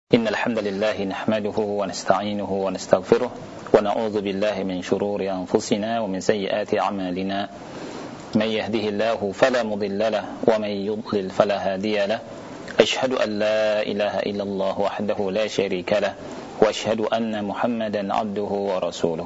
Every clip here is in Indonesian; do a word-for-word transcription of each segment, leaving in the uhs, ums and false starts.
إن الحمد لله نحمده ونستعينه ونستغفره ونعوذ بالله من شرور أنفسنا ومن سيئات أعمالنا من يهده الله فلا مضل له ومن يضلل فلا هادي له أشهد أن لا إله إلا الله وحده لا شريك له وأشهد أن محمدا عبده ورسوله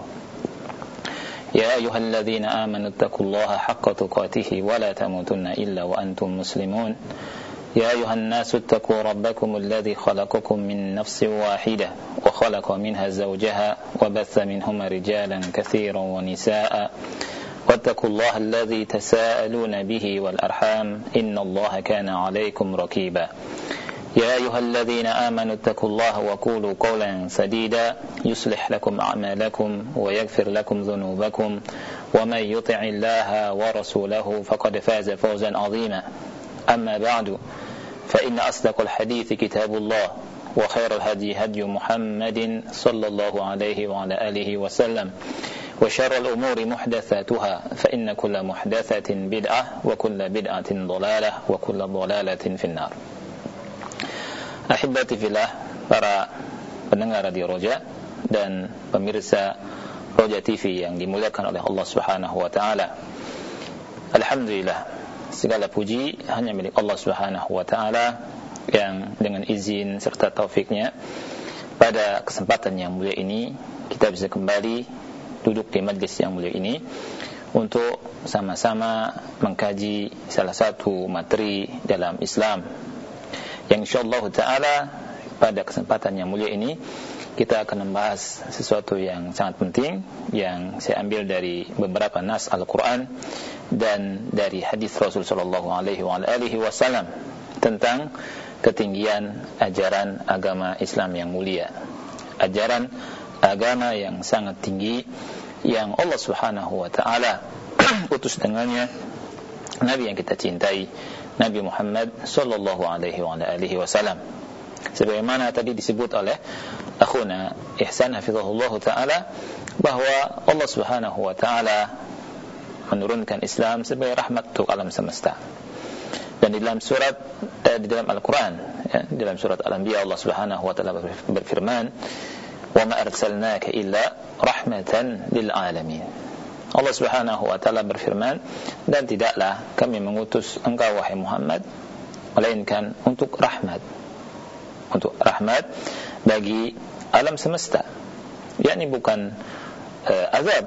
يا أيها الذين آمنوا اتقوا الله حق تقاته ولا تموتن إلا وأنتم مسلمون يا أيها الناس اتقوا ربكم الذي خلقكم من نفس واحدة وخلق منها زوجها وبث منهما رجالا كثيرا ونساء واتقوا الله الذي تساءلون به والأرحام إن الله كان عليكم رقيبا يا أيها الذين آمنوا اتقوا الله وقولوا قولا سديدا يصلح لكم أعمالكم ويغفر لكم ذنوبكم ومن يطع الله ورسوله فقد فاز فوزا عظيما أما بعد فإن أصدق الحديث كتاب الله وخير الهدي هدي محمد صلى الله عليه وعلى آله وسلم وشر الأمور محدثاتها فإن كل محدثة بدعة وكل بدعة ضلالة وكل ضلالة في النار. Ahibati fillah, para pendengar Radio Roja dan pemirsa Roja T V yang dimuliakan oleh Allah Subhanahu wa taala. Alhamdulillah, segala puji hanya milik Allah Subhanahu wa taala yang dengan izin serta taufiknya pada kesempatan yang mulia ini kita bisa kembali duduk di majlis yang mulia ini untuk sama-sama mengkaji salah satu materi dalam Islam yang insyaallah taala pada kesempatan yang mulia ini kita akan membahas sesuatu yang sangat penting yang saya ambil dari beberapa nas Al-Quran dan dari hadis Rasul sallallahu alaihi wasallam tentang ketinggian ajaran agama Islam yang mulia, ajaran agama yang sangat tinggi yang Allah Subhanahu wa taala utus dengannya Nabi yang kita cintai, Nabi Muhammad sallallahu alaihi wasallam. Sebagaimana tadi disebut oleh akhuna Ihsan hafizahullah taala bahwa Allah Subhanahu wa taala menurunkan Islam sebagai rahmat untuk alam semesta. Dan di dalam surat eh, di dalam Al-Qur'an ya, di dalam surat Al-Anbiya Allah Subhanahu wa taala berfirman, "Wa ma arsalnaka illa rahmatan lil alamin." Allah Subhanahu wa taala berfirman, dan tidaklah kami mengutus engkau wahai Muhammad melainkan untuk rahmat, untuk rahmat bagi alam semesta. Yakni bukan uh, azab,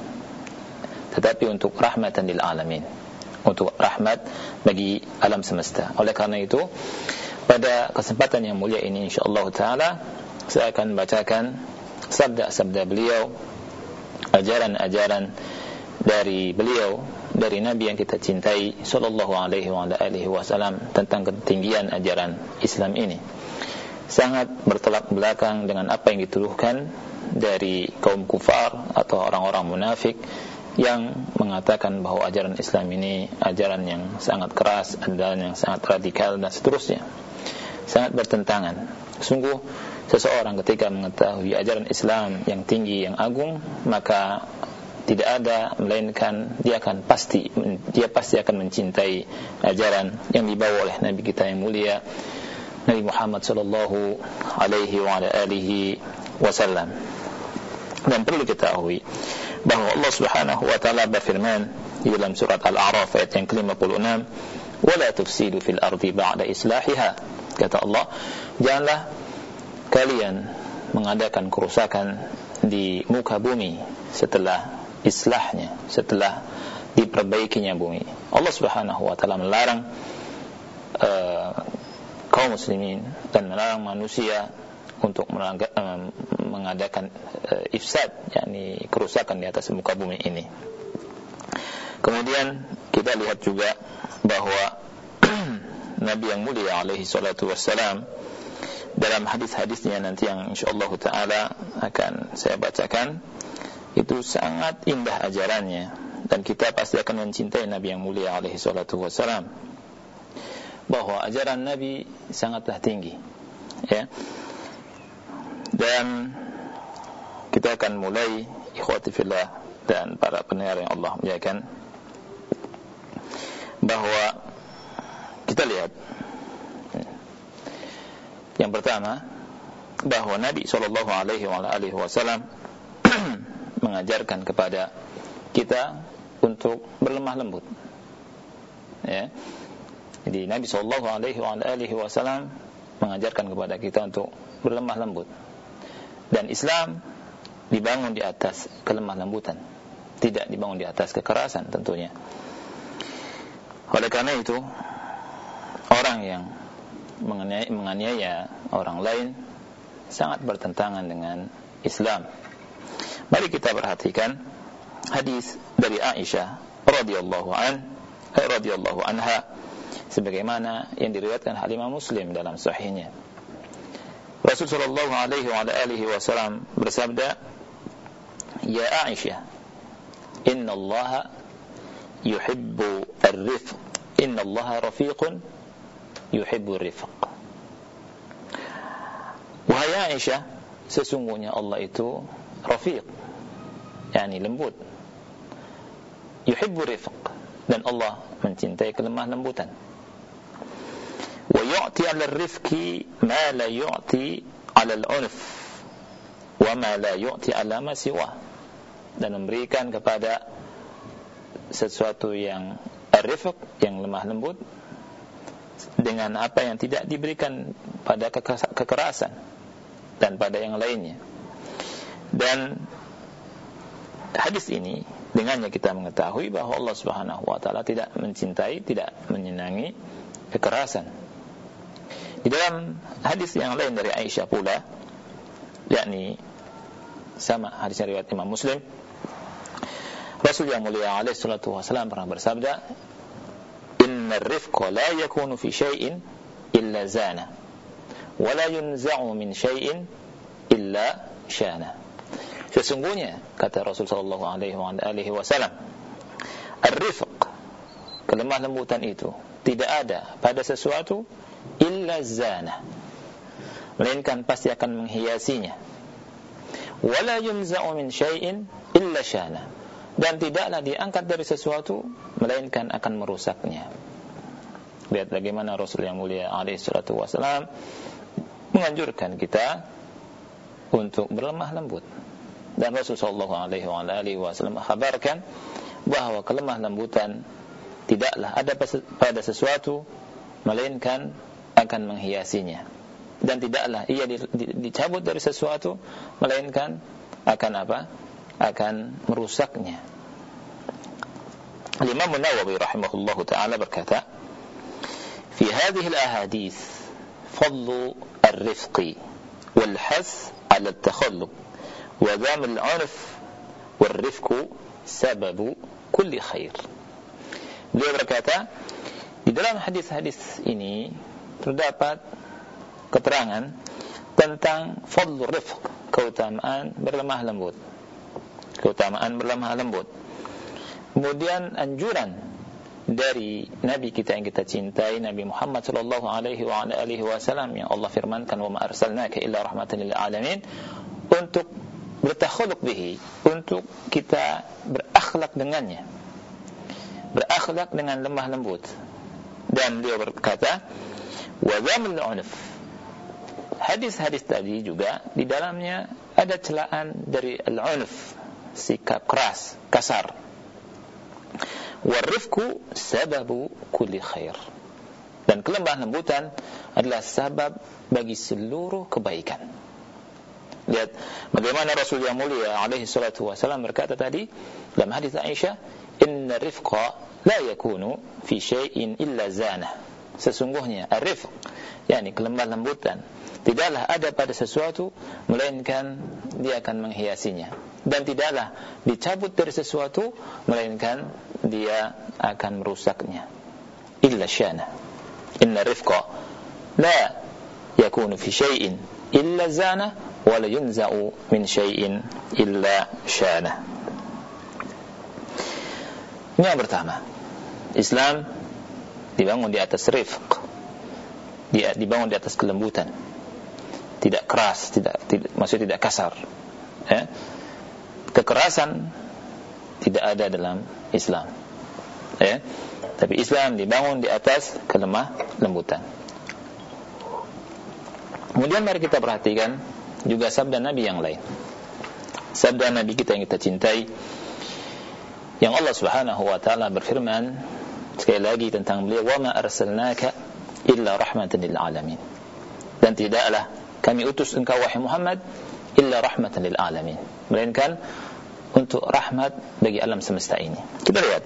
tetapi untuk rahmatan lil alamin, untuk rahmat bagi alam semesta. Oleh karena itu, pada kesempatan yang mulia ini insyaallah taala saya akan bacakan sabda-sabda beliau, ajaran-ajaran dari beliau, dari Nabi yang kita cintai sallallahu alaihi wasallam tentang ketinggian ajaran Islam ini. Sangat bertolak belakang dengan apa yang dituduhkan dari kaum kufar atau orang-orang munafik yang mengatakan bahwa ajaran Islam ini ajaran yang sangat keras, ajaran yang sangat radikal dan seterusnya. Sangat bertentangan. Sungguh seseorang ketika mengetahui ajaran Islam yang tinggi, yang agung, maka tidak ada melainkan dia akan pasti dia pasti akan mencintai ajaran yang dibawa oleh Nabi kita yang mulia, Nabi Muhammad sallallahu alaihi wa ala alihi wasallam. Dan perlu kita ketahui bahwa Allah Subhanahu wa taala berfirman di dalam surat Al-A'raf ayat yang ke lima puluh enam, "Wa la tufsidu fil ardi ba'da islahiha." Kata Allah, janganlah kalian mengadakan kerusakan di muka bumi setelah islahnya, setelah diperbaikinya bumi. Allah Subhanahu wa taala melarang uh, kaum muslimin dan melarang manusia untuk mengadakan uh, ifsad, yakni kerusakan di atas muka bumi ini. Kemudian kita lihat juga bahwa Nabi yang mulia alaihi salatu wassalam dalam hadis-hadisnya nanti yang insyaallah taala akan saya bacakan, itu sangat indah ajarannya dan kita pasti akan mencintai Nabi yang mulia alaihi salatu wassalam, bahwa ajaran Nabi sangatlah tinggi ya. Dan kita akan mulai, ikhwati fillah dan para pendengar yang Allah muliakan, bahwa kita lihat yang pertama bahwa Nabi sallallahu alaihi wasallam mengajarkan kepada kita untuk berlemah lembut. Ya. Jadi Nabi sallallahu alaihi wasallam mengajarkan kepada kita untuk berlemah lembut. Dan Islam dibangun di atas kelemah lembutan, tidak dibangun di atas kekerasan tentunya. Oleh karena itu, orang yang menganiaya orang lain sangat bertentangan dengan Islam. Mari kita perhatikan hadis dari Aisyah radhiyallahu an radhiyallahu anha sebagaimana yang diriwayatkan oleh Imam Muslim dalam sahihnya. Rasul sallallahu alaihi wa alihi wasallam bersabda, "Ya Aisyah, inna Allah yuhibbu ar-rifq, inna Allah rafiqun yuhibbu ar-rifq." Wahai Aisyah, sesungguhnya Allah itu rafiq, yakni lembut. Yuhibbu ar-rifq, dan Allah mencintai kelemah lembutan. Wa yu'ti 'ala ar-rifqi ma la yu'ti 'ala al-'unf wa ma la yu'ti 'ala ma siwa, dan memberikan kepada sesuatu yang ar-rifq, yang lemah lembut, dengan apa yang tidak diberikan pada kekerasan dan pada yang lainnya. Dan hadis ini dengannya kita mengetahui bahwa Allah Subhanahu wa taala tidak mencintai, tidak menyenangi kekerasan. Di dalam hadis yang lain dari Aisyah pula, yakni sama hadis riwayat Imam Muslim, Rasul yang mulia alaihi salatu wasallam pernah bersabda, "Innar rifqa la yakunu fi syai'in illa zana, wa la yunza'u min syai'in illa syana." Sesungguhnya, kata Rasul sallallahu alaihi wasallam, ar-rifq, kelemah lembutan itu tidak ada pada sesuatu illa zana, melainkan pasti akan menghiasinya. Wala yunza'u min syai'in illa syana, dan tidaklah diangkat dari sesuatu melainkan akan merusaknya. Lihat bagaimana Rasul yang mulia alaihi salatu wasallam menganjurkan kita untuk berlemah lembut. Dan Rasul sallallahu alaihi wasallam mengkhabarkan bahwa kelemah lembutan tidaklah ada pada sesuatu melainkan akan menghiasinya, dan tidaklah ia dicabut dari sesuatu melainkan akan apa? Akan merusaknya. Imam Nawawi rahimahullahu taala berkata, "Fi hadhihi al-ahadits fadlu ar-rifqi wal has 'ala at-takhalluq wa dham al-'unf wal-rifqu sababu kulli khair." Beliau berkata, di dalam hadis-hadis ini terdapat keterangan tentang fadlur rifq, keutamaan berlemah lembut. Keutamaan berlemah lembut. Kemudian anjuran dari Nabi kita yang kita cintai, Nabi Muhammad sallallahu alaihi wa alihi wasallam, yang Allah firmankan, "Wa ma arsalnaka illa rahmatan lil alamin," untuk bertakhalluq bihi, untuk kita berakhlak dengannya. Berakhlak dengan lemah lembut. Dan beliau berkata, wa dzamul unf. Hadis-hadis tadi juga di dalamnya ada celaan dari al-unf, sikap keras, kasar. Warifku sababu kulli khair. Dan kelemah lembutan adalah sabab bagi seluruh kebaikan. Lihat bagaimana Rasul yang mulia alaihi salatu wasallam berkata tadi dalam hadis Aisyah, "Inna rifqa la yakunu fi syai'in illa zana." Sesungguhnya ar-rifq, yakni kelemah lembutan, tidaklah ada pada sesuatu melainkan dia akan menghiasinya, dan tidaklah dicabut dari sesuatu melainkan dia akan merusaknya. Illa syana. Inna rifqa la yakunu fi syai'in illa zana wa la yunza'u min syai'in illa syana. Ini yang pertama. Islam dibangun di atas rifq, dibangun di atas kelembutan, tidak keras, tidak, tidak maksudnya tidak kasar. Ya. Kekerasan tidak ada dalam Islam. Ya. Tapi Islam dibangun di atas kelemah lembutan. Kemudian mari kita perhatikan juga sabda Nabi yang lain. Sabda Nabi kita yang kita cintai, yang Allah Subhanahu wa taala berfirman sekali lagi tentang beliau, "Wa ma arsalnaka illa rahmatan lil alamin." Dan tidaklah kami utus engkau wahai Muhammad illa rahmatan lil alamin, melainkan untuk rahmat bagi alam semesta ini. Kita lihat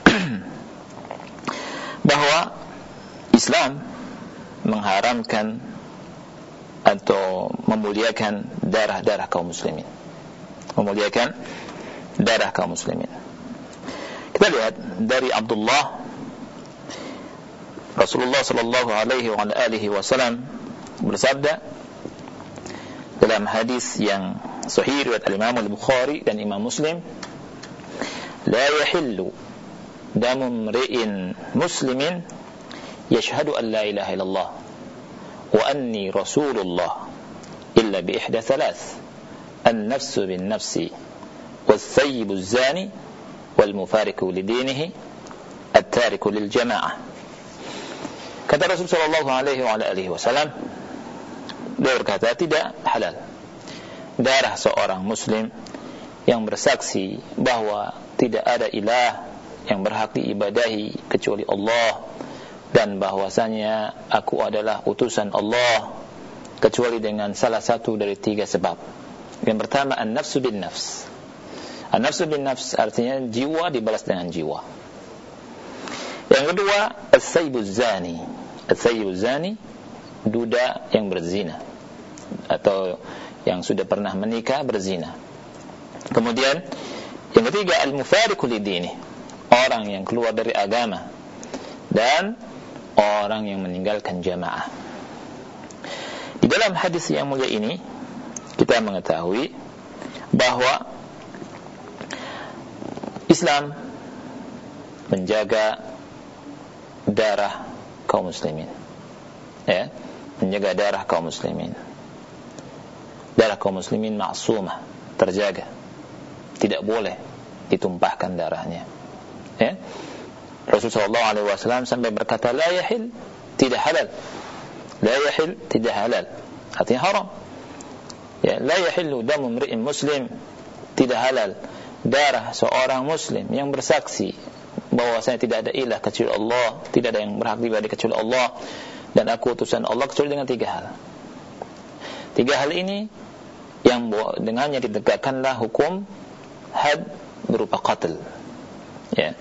bahwa Islam mengharamkan atau memuliakan darah-darah kaum muslimin. Memuliakan darah kaum muslimin. Kita lihat dari Abdullah, Rasulullah sallallahu alaihi wa alihi wasallam bersabda dalam hadis yang sahih riwayat al-Imam al-Bukhari dan Imam Muslim, "La yahillu damu imri'in muslimin yashhadu an la ilaha illallah wa anni rasulullah illa bi ihda thalath, an-nafsu bin-nafsi was-sayyibu az-zani wal-mufariqu lidinihi at-tariku lil-jama'ah." Kata Rasul sallallahu alaihi wa alihi wasallam, dia berkata, tidak halal darah seorang muslim yang bersaksi bahwa tidak ada ilah yang berhak diibadahi kecuali Allah, dan bahwasanya aku adalah utusan Allah, kecuali dengan salah satu dari tiga sebab. Yang pertama, an-nafsu bin nafs. An-nafsu bin nafs artinya jiwa dibalas dengan jiwa. Yang kedua, as-sayyibu zani. As-sayyibu zani, duda yang berzina atau yang sudah pernah menikah berzina. Kemudian yang ketiga, al-mufariqu lidini, orang yang keluar dari agama, dan orang yang meninggalkan jamaah. Di dalam hadis yang mulia ini kita mengetahui bahwa Islam menjaga darah kaum muslimin, ya, menjaga darah kaum muslimin. Darah kaum muslimin maksumah, terjaga, tidak boleh ditumpahkan darahnya, ya. Rasulullah sallallahu alaihi wasallam sampai berkata, la yahil, tidak halal. La yahil, tidak halal, artinya haram, ya. La yahillu damu imri'in muslim, tidak halal darah seorang muslim yang bersaksi bahwasanya tidak ada ilah kecuali Allah, tidak ada yang berhak diibadahi kecuali Allah, dan aku utusan Allah, kecuali dengan tiga hal. Tiga hal ini yang dengannya ditegakkanlah hukum had berupa qatl, ya.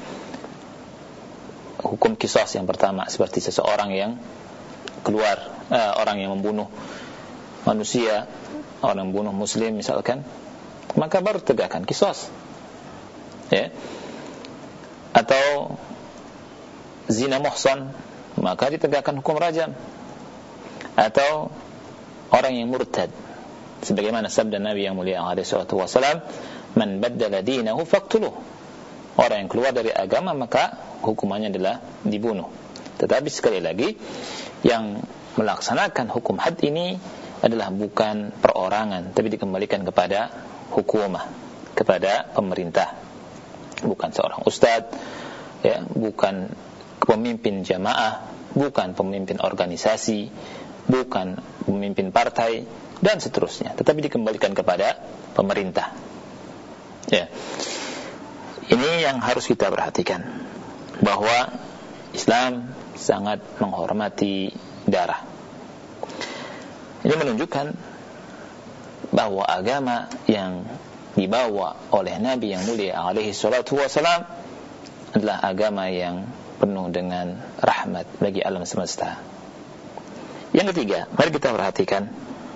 Hukum qisas yang pertama, seperti seseorang yang keluar, eh, orang yang membunuh manusia, orang yang membunuh muslim misalkan, maka baru tegakkan qisas, ya. Atau zina muhsan, maka ditegakkan hukum rajam. Atau orang yang murtad, sebagaimana sabda Nabi yang mulia alaihi salatu wasalam, man baddala dinahu faqtuluh, orang yang keluar dari agama maka hukumannya adalah dibunuh. Tetapi sekali lagi, yang melaksanakan hukum had ini adalah bukan perorangan, tapi dikembalikan kepada hukumah, kepada pemerintah, bukan seorang ustadz, ya, bukan pemimpin jamaah, bukan pemimpin organisasi, bukan pemimpin partai, dan seterusnya, tetapi dikembalikan kepada pemerintah, ya. Ini yang harus kita perhatikan, bahwa Islam sangat menghormati darah. Ini menunjukkan bahwa agama yang dibawa oleh Nabi yang mulia alaihi salatu wasalam adalah agama yang penuh dengan rahmat bagi alam semesta. Yang ketiga, mari kita perhatikan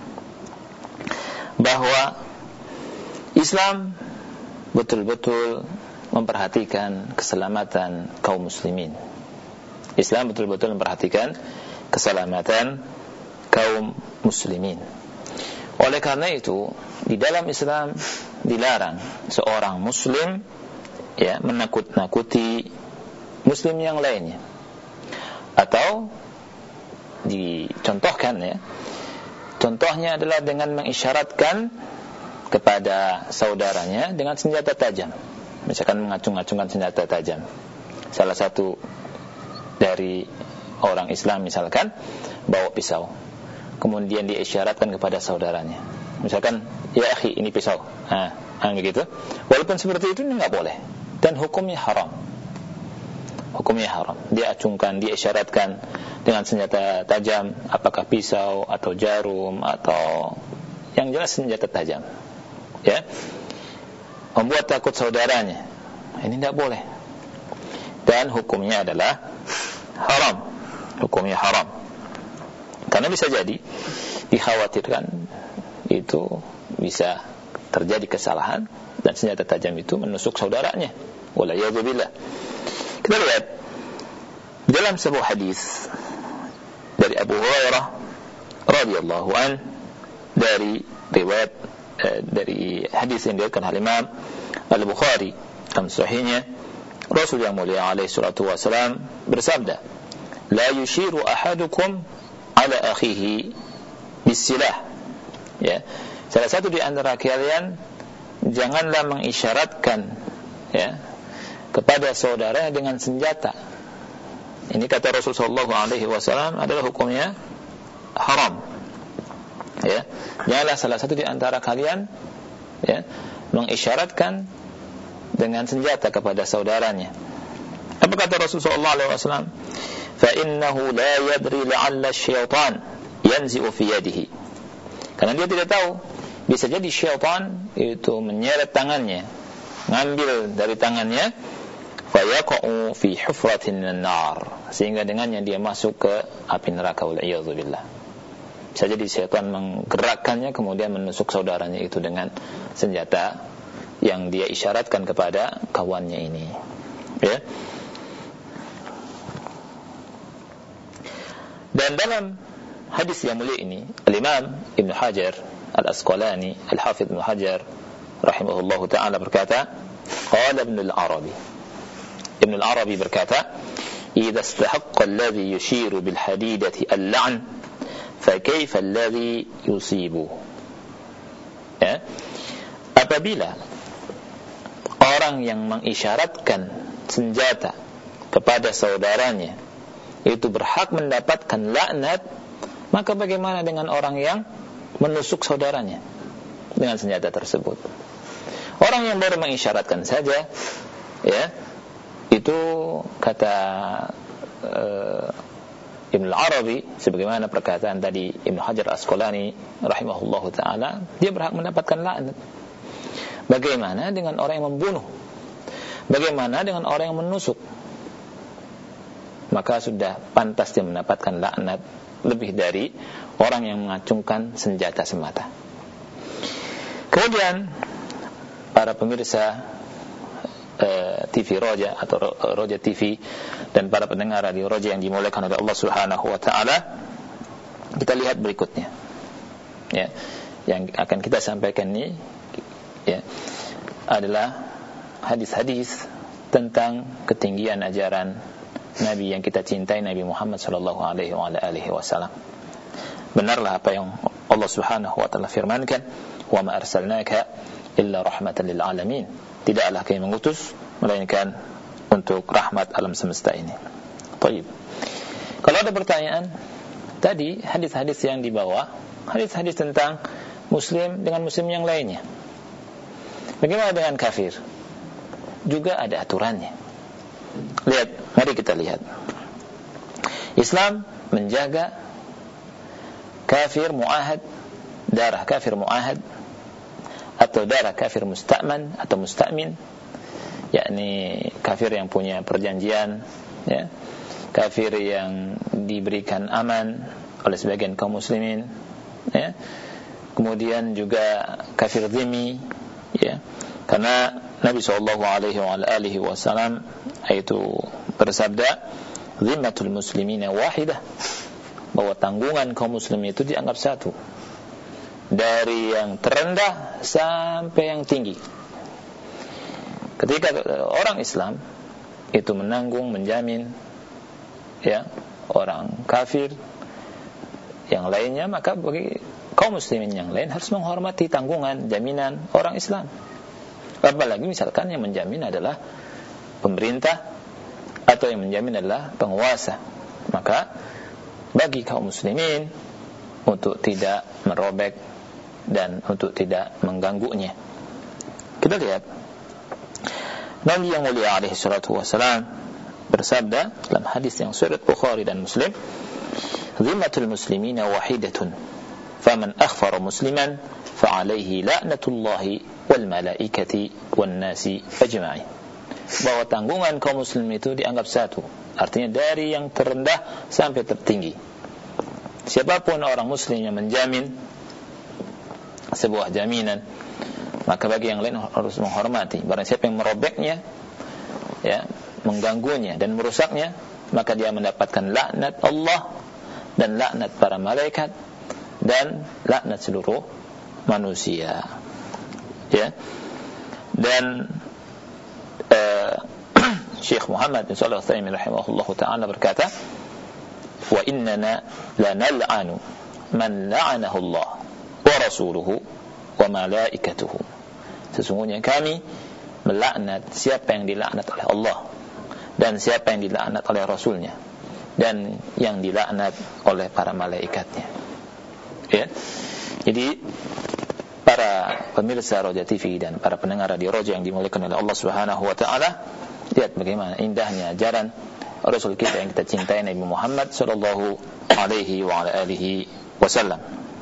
bahwa Islam betul-betul memperhatikan keselamatan kaum muslimin. Islam betul-betul memperhatikan keselamatan kaum muslimin. Oleh karena itu, di dalam Islam dilarang seorang muslim, ya, menakut-nakuti muslim yang lainnya, atau dicontohkan, ya, contohnya adalah dengan mengisyaratkan kepada saudaranya dengan senjata tajam, misalkan mengacung-acungkan senjata tajam. Salah satu dari orang Islam misalkan bawa pisau, kemudian diisyaratkan kepada saudaranya. Misalkan, ya akhi, ini pisau. Nah, nah begitu. Walaupun seperti itu enggak boleh. Dan hukumnya haram. Hukumnya haram. Dia acungkan, dia isyaratkan dengan senjata tajam, apakah pisau atau jarum atau yang jelas senjata tajam. Ya. Membuat takut saudaranya. Ini enggak boleh. Dan hukumnya adalah haram. Hukumnya haram. Karena bisa jadi dikhawatirkan itu bisa terjadi kesalahan dan senjata tajam itu menusuk saudaranya. Waliyadzubillah. Kita lihat dalam sebuah hadis dari Abu Hurairah radhiyallahu an, dari riwayat eh, dari hadis yang diriwayatkan oleh Imam Al-Bukhari dalam sahihnya, Rasul yang mulia alaihi salatu wasalam bersabda, "La yushiru ahadukum ala akhihi bisilah." Ya, salah satu di antara kalian janganlah mengisyaratkan ya kepada saudara dengan senjata. Ini kata Rasul sallallahu alaihi wasallam adalah hukumnya haram. Ya, janganlah salah satu di antara kalian ya mengisyaratkan dengan senjata kepada saudaranya. Apa kata Rasul sallallahu alaihi wasallam? Fa innahu la yadri la'alla asy-syaitan yanzi'u fi yadihi. Karena dia tidak tahu, bisa jadi syaitan itu menyeret tangannya, ngambil dari tangannya, fayaqa'u fi hufratin minan nar, sehingga dengannya dia masuk ke api neraka, wal'iyadzubillah. Bisa jadi syaitan menggerakkannya kemudian menusuk saudaranya itu dengan senjata yang dia isyaratkan kepada kawannya ini. Ya. Dan dalam hadis yang mulia ini, Al-Imam Ibn Hajar Al-Asqalani, Al-Hafidh Ibn Hajar rahimahullahu ta'ala berkata, qala Ibn Al-Arabi, Ibn Al-Arabi berkata, idza istahaqqa alladhi yushiru bil hadidati al-la'n fa kayfa alladhi yusibu. Ya, apabila orang yang mengisyaratkan senjata kepada saudaranya itu berhak mendapatkan laknat, maka bagaimana dengan orang yang menusuk saudaranya dengan senjata tersebut? Orang yang baru mengisyaratkan saja, ya, itu kata uh, Ibn Al-Arabi, sebagaimana perkataan tadi Ibn Hajar Asqalani rahimahullahu ta'ala, dia berhak mendapatkan laknat. Bagaimana dengan orang yang membunuh? Bagaimana dengan orang yang menusuk? Maka sudah pantas dia mendapatkan laknat lebih dari orang yang mengacungkan senjata semata. Kemudian para pemirsa uh, T V Roja atau Roja T V dan para pendengar radio Roja yang dimuliakan oleh Allah Subhanahu wa taala, kita lihat berikutnya. Ya, yang akan kita sampaikan ini ya adalah hadis-hadis tentang ketinggian ajaran Nabi yang kita cintai, Nabi Muhammad sallallahu alaihi wasallam. Benarlah apa yang Allah Subhanahu wa taala firmankan, "Wa ma arsalnaka illa rahmatan lil alamin." Tidaklah kami mengutus melainkan untuk rahmat alam semesta ini. Baik. Kalau ada pertanyaan, tadi hadis-hadis yang dibawa, hadis-hadis tentang muslim dengan muslim yang lainnya. Bagaimana dengan kafir? Juga ada aturannya. Lihat, mari kita lihat. Islam menjaga kafir muahad, darah kafir muahad atau darah kafir musta'man atau musta'min, yakni kafir yang punya perjanjian, ya, kafir yang diberikan aman oleh sebagian kaum muslimin, ya. Kemudian juga kafir dhimmi, ya. Karena Nabi sallallahu alaihi wasallam itu bersabda, "Dhimmatul muslimina wahidah," bahwa tanggungan kaum muslimin itu dianggap satu, dari yang terendah sampai yang tinggi. Ketika orang Islam itu menanggung, menjamin ya orang kafir yang lainnya, maka bagi kaum muslimin yang lain harus menghormati tanggungan, jaminan orang Islam. Apalagi misalkan yang menjamin adalah pemerintah atau yang menjamin adalah penguasa, maka bagi kaum muslimin untuk tidak merobek dan untuk tidak mengganggunya. Kita lihat Nabi yang mulia alaihi salatu wassalam bersabda dalam hadis yang sahih Bukhari dan Muslim, "Dhimmatul muslimina wahidatun, faman akhfara musliman fa'alaihi la'natullahi wal malaikati wan nasi ajma'in." Bahwa tanggungan kaum muslim itu dianggap satu, artinya dari yang terendah sampai tertinggi. Siapapun orang muslim yang menjamin sebuah jaminan, maka bagi yang lain harus menghormati. Barang siapa yang merobeknya, ya, mengganggunya dan merusaknya, maka dia mendapatkan laknat Allah dan laknat para malaikat dan laknat seluruh manusia. Ya. Dan uh, Syekh Muhammad bin Shalih Al-Utsaimin rahimahullah taala berkata, "Wa innana la nal'anu man la'anahu Allah wa rasuluhu wa malaikatuhu." Sesungguhnya kami melaknat siapa yang dilaknat oleh Allah dan siapa yang dilaknat oleh Rasulnya dan yang dilaknat oleh para malaikatnya. Ya. Jadi para pemirsa Roja T V dan para pendengar radio Roja yang dimuliakan oleh Allah Subhanahu wa taala, lihat bagaimana indahnya ajaran Rasul kita yang kita cintai, Nabi Muhammad sallallahu alaihi wa ala alihi wasallam.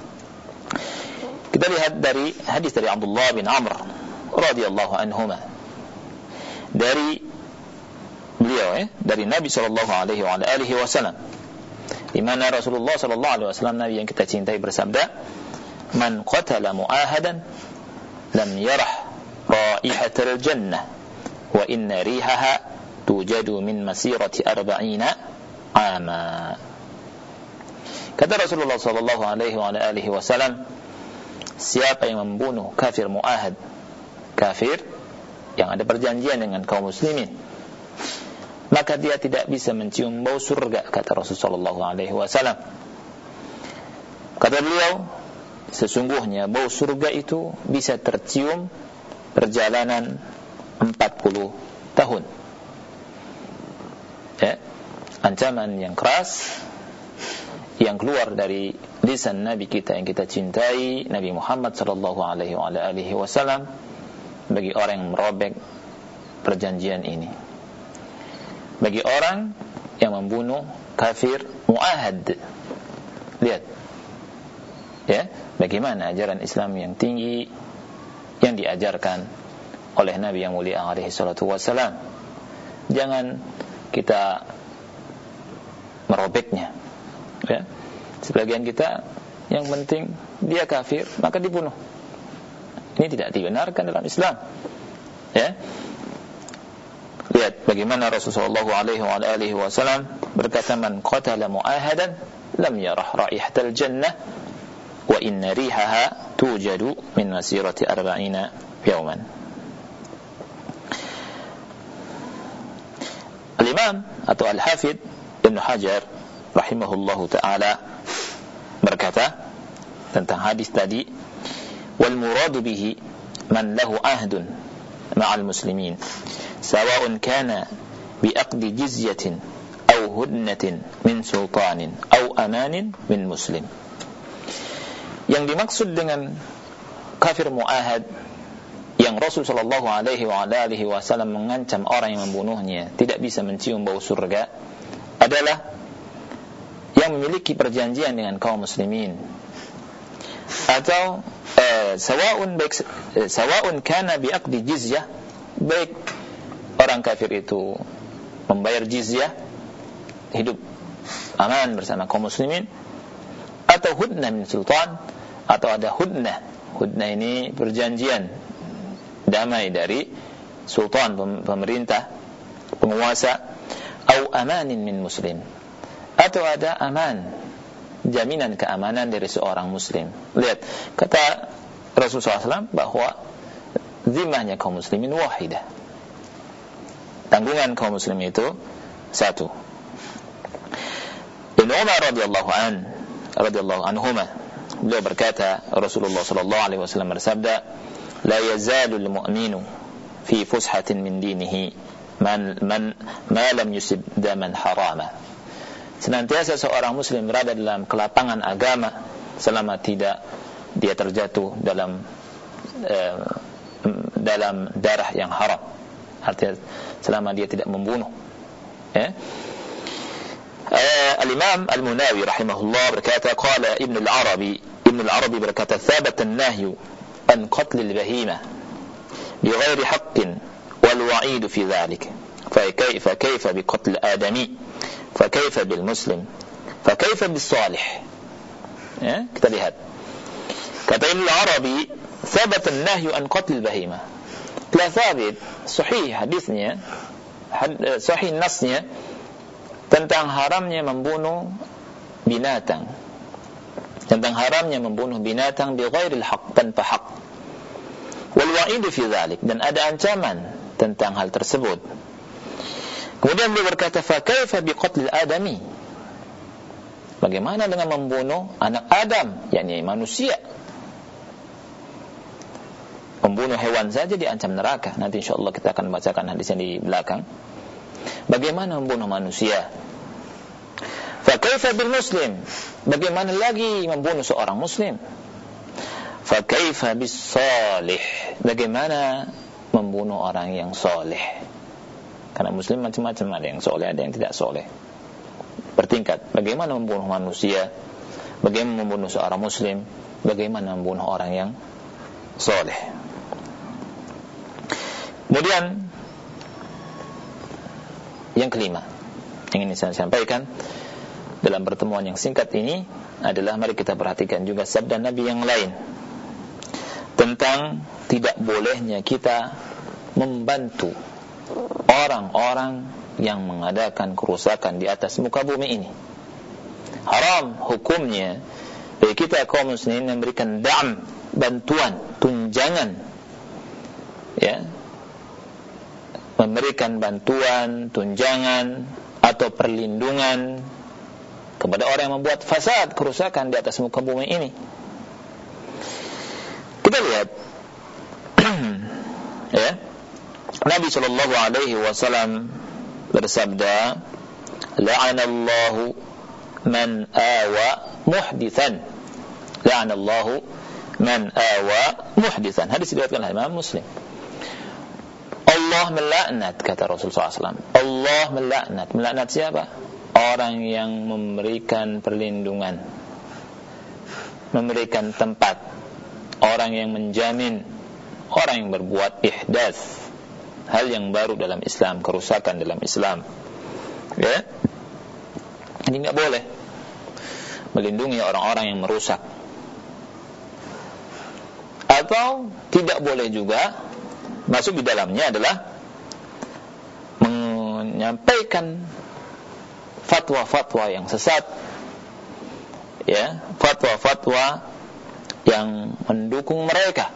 Kita lihat dari hadis dari Abdullah bin Amr radhiyallahu anhuma, dari beliau, ya, dari Nabi sallallahu alaihi wa ala alihi wasallam, di mana Rasulullah sallallahu alaihi wasallam, Nabi yang kita cintai, bersabda, "Man qatala mu'ahadan lam yarah raihatal jannah wa inna rihaha tujadu min masirati arba'ina ama." Kata Rasulullah sallallahu alaihi wa ala alihi wasallam, siapa yang membunuh kafir mu'ahad, kafir yang ada perjanjian dengan kaum muslimin, maka dia tidak bisa mencium bau surga, kata Rasulullah sallallahu alaihi wasallam. Kata beliau, sesungguhnya bau surga itu bisa tercium perjalanan empat puluh tahun. Ya, ancaman yang keras yang keluar dari lisan Nabi kita yang kita cintai, Nabi Muhammad sallallahu alaihi wasallam, bagi orang yang merobek perjanjian ini, bagi orang yang membunuh kafir mu'ahad. Lihat, ya, bagaimana ajaran Islam yang tinggi yang diajarkan oleh Nabi yang mulia alaihi salatu wassalam. Jangan kita merobeknya, ya. Sebagian kita yang penting dia kafir maka dibunuh. Ini tidak dibenarkan dalam Islam, ya. Lihat bagaimana Rasulullah sallallahu alaihi wasallam berkata, "Man qatala mu'ahadan lam yarah raihatal jannah wa inna rihaha tujadu min masirati arba'ina yawman." Al-Imam atau Al-Hafidh Ibn Hajar rahimahullahu ta'ala berkata tentang hadis tadi, "Wal muradu bihi man lahu ahdun ma'al muslimin sawa'un kana bi'aqdi jizyatin aw hudnatin min sultanin aw amanin min muslim." Yang dimaksud dengan kafir mu'ahad yang Rasul sallallahu alaihi wa alihi wasallam mengancam orang yang membunuhnya tidak bisa mencium bau surga adalah yang memiliki perjanjian dengan kaum muslimin, atau eh, sawaun baik eh, sawaun kana bi'aqdi jizyah, baik orang kafir itu membayar jizyah, hidup aman bersama kaum muslimin, atau hudnah min sultan, atau ada hudnah. Hudnah ini perjanjian damai dari sultan, pemerintah, penguasa, au amanin min muslim, atau ada aman, jaminan keamanan dari seorang muslim. Lihat, kata Rasulullah shallallahu alaihi wasallam bahwa zimmahnya kaum muslimin wahidah, tanggungan kaum muslimin itu satu. Ibnu Umar radhiyallahu an radhiyallahu anhuma, beliau berkata, Rasulullah sallallahu alaihi wasallam bersabda, "La yazalul mu'minu fi fushatin min dinihi man man ma lam yusib daman harama." Senantiasa seorang muslim berada dalam kelapangan agama selama tidak dia terjatuh dalam uh, dalam darah yang haram, artinya selama dia tidak membunuh. Ya. Uh, Al-Imam Al-Munawi rahimahullah berkata, qala Ibn Al-Arabi, Ibn Al-Arabi berkata, thabata an-nahyu an qatl al-bahimah bighairi haqqin wal wa'id fi dhalik. فكيف كيف بقتل آدمي فكيف بالمسلم فكيف بالصالح. Ya, kita lihat. Kata Ibn Arabi, thabat an-nahyu an qatl al-bahimah. Telah thabit sahih hadisnya, had, sahih nasnya tentang haramnya membunuh binatang. Tentang haramnya membunuh binatang bighairil haqq, tanpa hak. Wal wa'id fi dhalik, dan ada ancaman tentang hal tersebut. Kemudian beliau berkata, fa kaifa biqatl adami? Bagaimana dengan membunuh anak Adam, yakni manusia? Membunuh hewan saja diancam neraka. Nanti insyaallah kita akan bacakan hadisnya di belakang. Bagaimana membunuh manusia? Fa kaifa bil muslim? Bagaimana lagi membunuh seorang muslim? Fa kaifa bis salih? Bagaimana membunuh orang yang soleh? Karena muslim macam-macam, ada yang soleh, ada yang tidak soleh, bertingkat. Bagaimana membunuh manusia? Bagaimana membunuh seorang muslim? Bagaimana membunuh orang yang soleh? Kemudian yang kelima yang ingin saya sampaikan dalam pertemuan yang singkat ini adalah, mari kita perhatikan juga sabda Nabi yang lain tentang tidak bolehnya kita membantu orang-orang yang mengadakan kerusakan di atas muka bumi ini. Haram hukumnya bagi kita kaum muslimin memberikan da'am, bantuan, tunjangan, ya, memberikan bantuan, tunjangan atau perlindungan kepada orang yang membuat fasad, kerusakan di atas muka bumi ini. Kita lihat ya, Nabi sallallahu alaihi wasallam bersabda, la'anallahu man awa muhdithan. La'anallahu man awa muhdithan. Hadis diriwayatkan oleh Imam Muslim. Allah melaknat, kata Rasulullah sallallahu alaihi wasallam. Allah melaknat. Melaknat siapa? Orang yang memberikan perlindungan, memberikan tempat, orang yang menjamin, orang yang berbuat ihdath, hal yang baru dalam Islam, kerusakan dalam Islam. Ya, ini tidak boleh melindungi orang-orang yang merusak. Atau tidak boleh juga masuk di dalamnya adalah menyampaikan fatwa-fatwa yang sesat, ya, fatwa-fatwa yang mendukung mereka.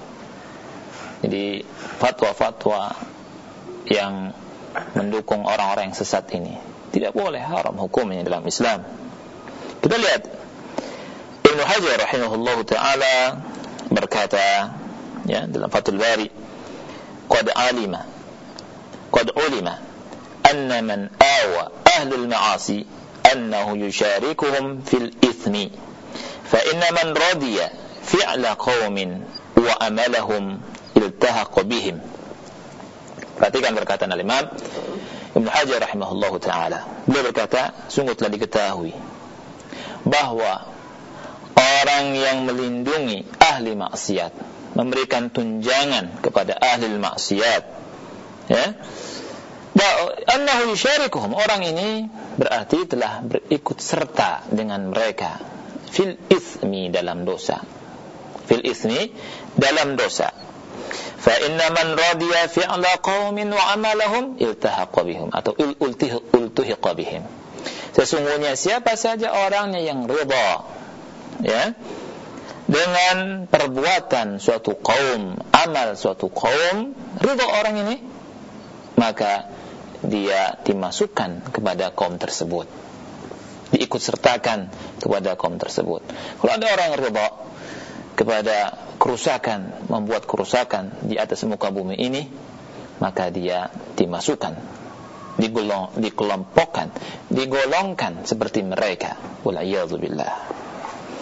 Jadi fatwa-fatwa yang mendukung orang-orang yang sesat ini tidak boleh, haram hukumnya dalam Islam. Kita lihat Ibnu Hajar rahimahullahu taala berkata, ya, dalam Fathul Bari, qad alima qad ulima anna man awa ahlul ma'asi annahu yusharikuhum fil ithmi fa inna man radiya fi'la qaumin wa amalahum iltahaq bihim. Perhatikan perkataan al-Imam Ibnu Hajar rahimahullahu taala. Beliau berkata, sungguh telah diketahui bahwa orang yang melindungi ahli maksiat, memberikan tunjangan kepada ahli maksiat, ya, annahu yusyarikuhum, orang ini berarti telah berikut serta dengan mereka fil itsmi, dalam dosa, fil itsmi, dalam dosa. Fa inna man radiya fi'la qaumin wa amalahum iltahaqa bihim, atau ultuhiqa bihim. Sesungguhnya siapa saja orangnya yang ridha, ya, dengan perbuatan suatu kaum, amal suatu kaum, ridha orang ini, maka dia dimasukkan kepada kaum tersebut, diikut sertakan kepada kaum tersebut. Kalau ada orang yang ridha kepada kerusakan, membuat kerusakan di atas muka bumi ini, maka dia dimasukkan, digolong, dikelompokkan, digolongkan seperti mereka. Wal a'yadzu billah.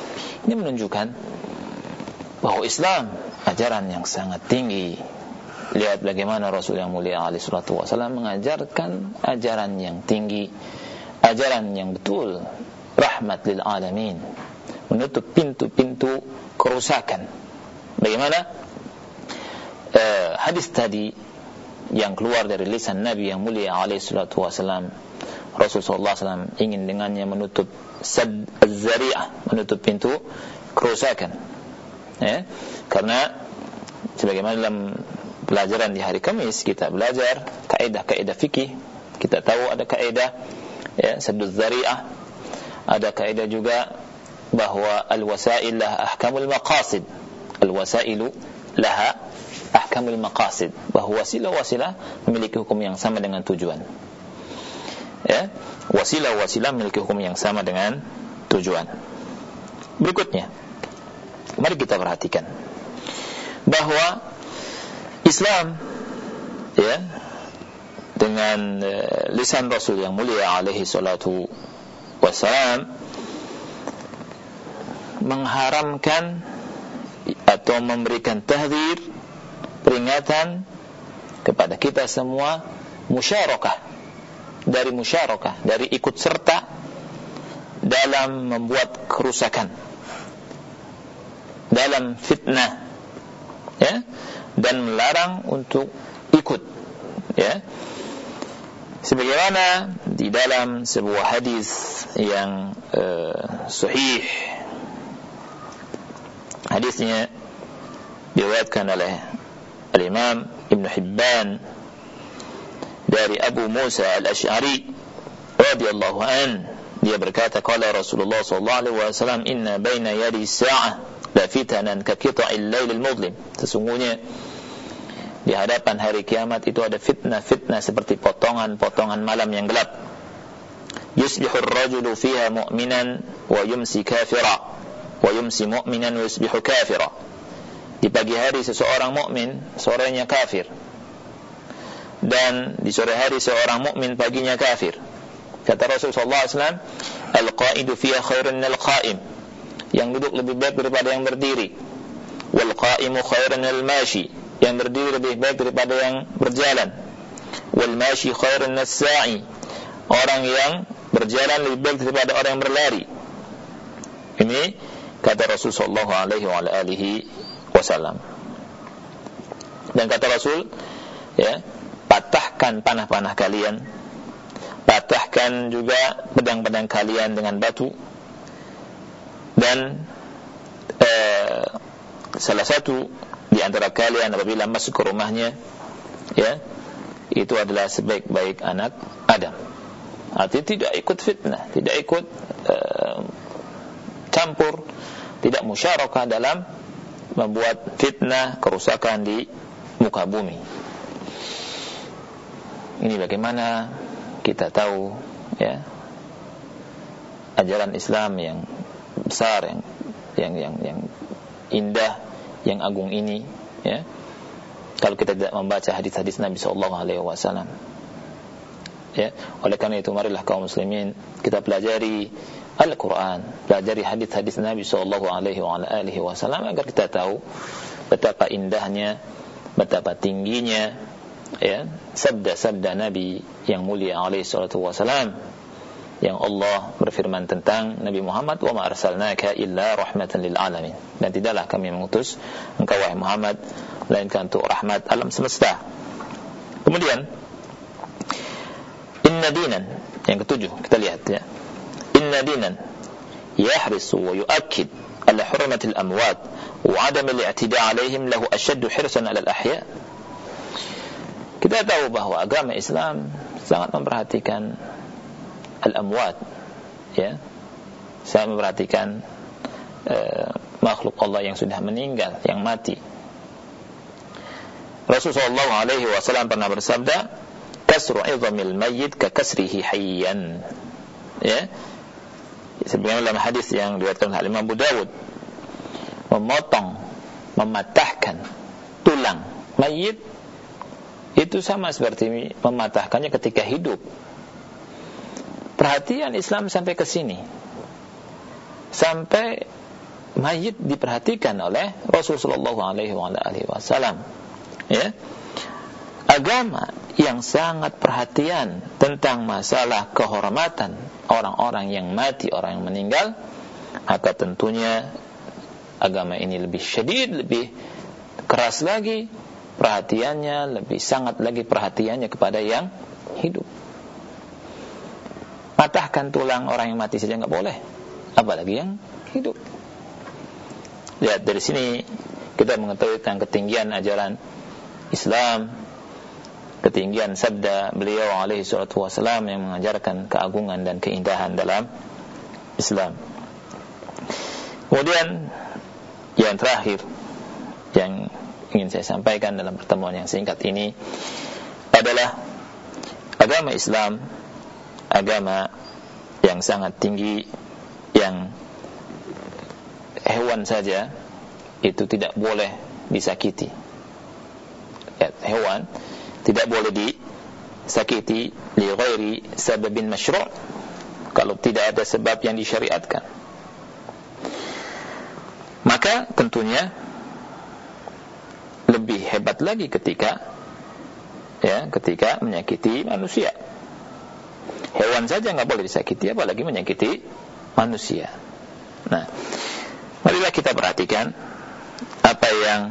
Ini menunjukkan bahwa Islam ajaran yang sangat tinggi. Lihat bagaimana Rasul yang mulia alaihi salatu wasallam mengajarkan ajaran yang tinggi, ajaran yang betul, rahmat lil alamin, menutup pintu-pintu kerusakan. Bagaimana uh, hadis tadi yang keluar dari lisan Nabi yang mulia alaihi salatu wasallam, Rasulullah sallallahu alaihi wasallam ingin dengannya menutup sad az-zari'ah, menutup pintu kerusakan. Ya, karena sebagaimana dalam pelajaran di hari Kamis kita belajar kaidah-kaidah fikih, kita tahu ada kaidah ya sadd az-zari'ah, ada kaidah juga bahwa al-wasail laha ahkamul maqasid, al-wasailu laha ahkamul maqasid, bahwa wasilah-wasilah memiliki hukum yang sama dengan tujuan. Ya, wasilah-wasilah memiliki hukum yang sama dengan tujuan. Berikutnya, mari kita perhatikan bahwa Islam ya dengan uh, lisan Rasul yang mulia alaihi salatu wassalam mengharamkan atau memberikan tahdzir, peringatan kepada kita semua musyarakah, dari musyarakah, dari ikut serta dalam membuat kerusakan, dalam fitnah, ya, dan melarang untuk ikut, ya, sebagaimana di dalam sebuah hadis yang uh, sahih. Hadisnya diriwayatkan oleh Al-Imam Ibn Hibban dari Abu Musa Al-Ash'ari radhiyallahu an, dia berkata, qala Rasulullah sallallahu alaihi wasallam, inna baina yadi sa'ah la fitanan ka qita'il lailil mudlim. Sesungguhnya di hadapan hari kiamat itu ada fitnah-fitnah seperti potongan-potongan malam yang gelap. Yusbihu ar-rajulu fiha mu'minan wa yumsi kafira, wa yumsi mu'minan wa yusbihu kafira. Di pagi hari seseorang mukmin, sorenya kafir. Dan di sore hari seorang mukmin, paginya kafir. Kata Rasulullah sallallahu alaihi wasallam, al-qa'idu fiha khairun minal qa'im. Yang duduk lebih baik daripada yang berdiri. Wal qa'imu khairun minal mashi. Yang berdiri lebih baik daripada yang berjalan. Wal mashi khairun minas sa'i. Orang yang berjalan lebih baik daripada orang yang berlari. Ini kata Rasulullah sallallahu alaihi wasallam. Dan kata Rasul, ya, patahkan panah-panah kalian, patahkan juga pedang-pedang kalian dengan batu. Dan eh, salah satu di antara kalian apabila masuk ke rumahnya, ya, itu adalah sebaik-baik anak Adam. Artinya tidak ikut fitnah, tidak ikut eh, campur, tidak musyarakah dalam membuat fitnah, kerusakan di muka bumi. Ini bagaimana kita tahu, ya, ajaran Islam yang besar, yang yang yang, yang indah, yang agung ini, ya. Kalau kita tidak membaca hadis-hadis Nabi sallallahu alaihi wasallam, ya, oleh karena itu marilah kaum muslimin kita pelajari Al-Quran, pelajari hadis-hadis Nabi sallallahu alaihi wasallam agar kita tahu betapa indahnya, betapa tingginya, ya, sabda-sabda Nabi yang mulia alaihi salatu wasallam, yang Allah berfirman tentang Nabi Muhammad, wa ma arsalnaka illa rahmatan lil alamin, dan tidaklah kami mengutus engkau wahai Muhammad melainkan untuk rahmat alam semesta. Kemudian inna dinan, yang ketujuh kita lihat, ya, inna dinan yahrisu wa yu'akkid ala hurmatil amwat wa adam al-i'tida' alaihim lahu ashaddu hirsan ala al-ahya. Kita tahu bahwa agama Islam sangat memperhatikan al-amwat, ya, sangat memperhatikan uh, makhluk Allah yang sudah meninggal, yang mati. Rasulullah sallallahu alaihi wasallam pernah bersabda, kasru 'idhamil mayyit ka kasrihi hayyan, ya, sebagaimana dalam hadis yang diriwayatkan oleh Imam Abu Dawud, memotong, mematahkan tulang mayit itu sama seperti mematahkannya ketika hidup. Perhatian Islam sampai ke sini, sampai mayit diperhatikan oleh Rasulullah sallallahu alaihi wasallam. Ya. Agama yang sangat perhatian tentang masalah kehormatan orang-orang yang mati, orang yang meninggal, maka tentunya agama ini lebih syadid, lebih keras lagi perhatiannya, lebih sangat lagi perhatiannya kepada yang hidup. Patahkan tulang orang yang mati saja enggak boleh, apalagi yang hidup. Lihat dari sini kita mengetahui tentang ketinggian ajaran Islam, ketinggian sabda beliau alaihi salatu wasalam yang mengajarkan keagungan dan keindahan dalam Islam. Kemudian yang terakhir yang ingin saya sampaikan dalam pertemuan yang singkat ini adalah agama Islam, agama yang sangat tinggi, yang hewan saja itu tidak boleh disakiti. Ya, hewan tidak boleh disakiti li ghairi sababin masyru', kalau tidak ada sebab yang disyariatkan. Maka tentunya lebih hebat lagi ketika ya ketika menyakiti manusia. Hewan saja enggak boleh disakiti, apalagi menyakiti manusia. Nah, marilah kita perhatikan apa yang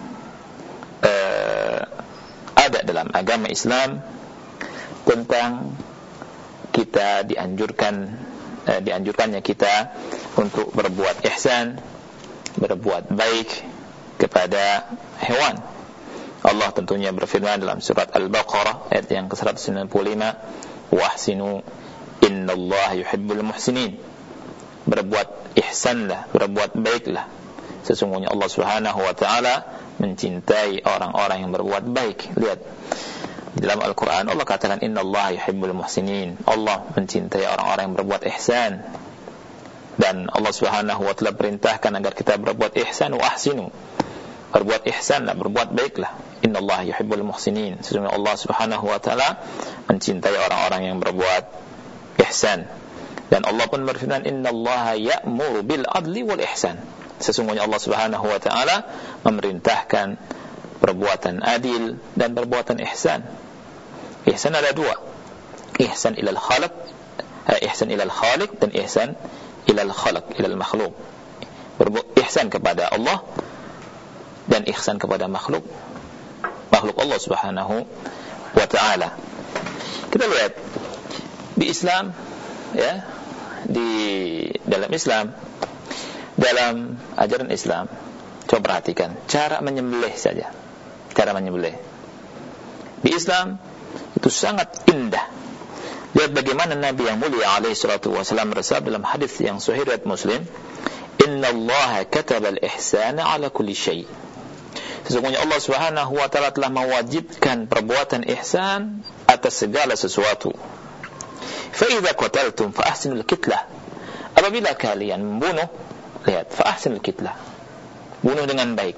eh, ada dalam agama Islam tentang kita dianjurkan eh, dianjurkannya kita untuk berbuat ihsan, berbuat baik kepada hewan. Allah tentunya berfirman dalam surat Al-Baqarah ayat yang ke seratus sembilan puluh lima, "Wahsinu innallaha yuhibbul muhsinin." Berbuat ihsanlah, berbuat baiklah. Sesungguhnya Allah Subhanahu wa taala mencintai orang-orang yang berbuat baik. Lihat dalam Al-Quran Allah katakan innallaha yuhibbul muhsinin. Allah mencintai orang-orang yang berbuat ihsan. Dan Allah Subhanahu wa taala perintahkan agar kita berbuat ihsan, wa ahsinu. Berbuat ihsanlah, berbuat baiklah. Innallaha yuhibbul muhsinin. Sesungguhnya Allah Subhanahu wa taala mencintai orang-orang yang berbuat ihsan. Dan Allah pun berfirman innallaha ya'muru bil adli wal ihsan. Sesungguhnya Allah Subhanahu wa taala memerintahkan perbuatan adil dan perbuatan ihsan. Ihsan ada dua. Ihsan ilal khaliq, ihsan ilal khaliq dan ihsan ilal khalq, ilal makhluk. Berbuat ihsan kepada Allah dan ihsan kepada makhluk. Makhluk Allah Subhanahu wa taala. Kita lihat di Islam ya, di dalam Islam, dalam ajaran Islam, coba perhatikan cara menyembelih saja. Cara menyembelih di Islam itu sangat indah. Lihat bagaimana Nabi yang mulia alaihi salatu wasallam bersabda dalam hadis yang sahih riwayat Muslim, "Innallaha kataba al-ihsana 'ala kulli syai'." Sesungguhnya Allah Subhanahu wa taala telah mewajibkan perbuatan ihsan atas segala sesuatu. Fa idza qataltum fa ahsinul qitlah. Apabila kalian membunuh, lihat, fa ahsinul qitlah. Bunuh dengan baik.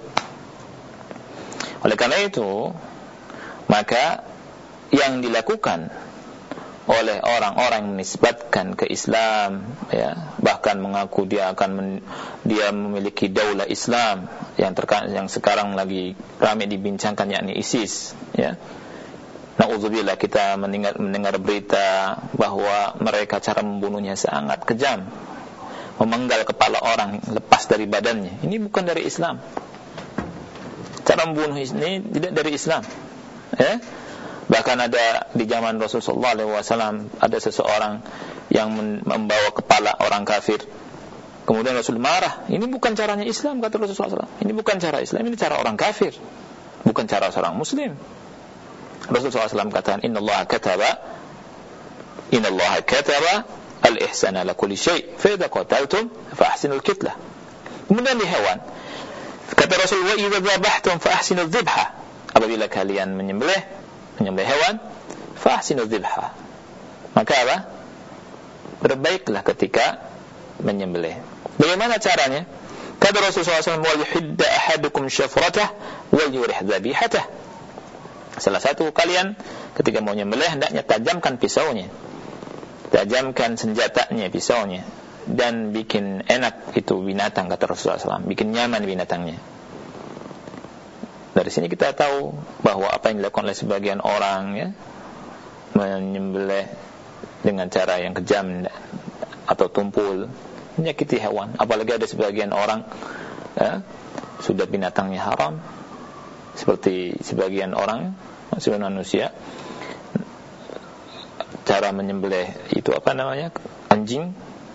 Oleh karena itu, maka yang dilakukan oleh orang-orang yang menisbatkan ke Islam, ya, bahkan mengaku dia akan men, dia memiliki daulah Islam yang terkait yang sekarang lagi ramai dibincangkan, yakni ISIS, ya. Nauzubillah, kita mendengar, mendengar berita bahwa mereka cara membunuhnya sangat kejam, memenggal kepala orang lepas dari badannya. Ini bukan dari Islam. Cara membunuh ini tidak dari Islam, ya. Bahkan ada di zaman Rasulullah sallallahu alaihi wasallam ada seseorang yang membawa kepala orang kafir. Kemudian Rasul marah. Ini bukan caranya Islam, kata Rasulullah sallallahu alaihi wasallam. Ini bukan cara Islam, ini cara orang kafir, bukan cara seorang Muslim. Rasulullah sallallahu alaihi wasallam katakan, Innallaha kataba Innallaha kataba al-ihsana ala kulli syai', fa idza qataltum fa ahsinul qitlah. Kemudian di hewan, kata Rasul, wa idza dhabhtum fa ahsinul dhibha. Apabila kalian menyembelih menyembelih hewan, fa ahsinul dhibha. Maka apa? Berbaiklah ketika menyembelih. Bagaimana caranya? Kata Rasulullah sallallahu alaihi wasallam, wa yuhidda ahadukum syafratah wal yurih dhabihatah. Salah satu kalian ketika mau menyembelih hendaknya tajamkan pisaunya, tajamkan senjatanya, pisaunya, dan bikin enak itu binatang, kata Rasulullah shallallahu alaihi wasallam, bikin nyaman binatangnya. Dari sini kita tahu bahwa apa yang dilakukan oleh sebagian orang, ya, menyembelih dengan cara yang kejam atau tumpul, menyakiti hewan. Apalagi ada sebagian orang, ya, sudah binatangnya haram, seperti sebagian orang, sebagian manusia, cara menyembelih itu apa namanya, anjing,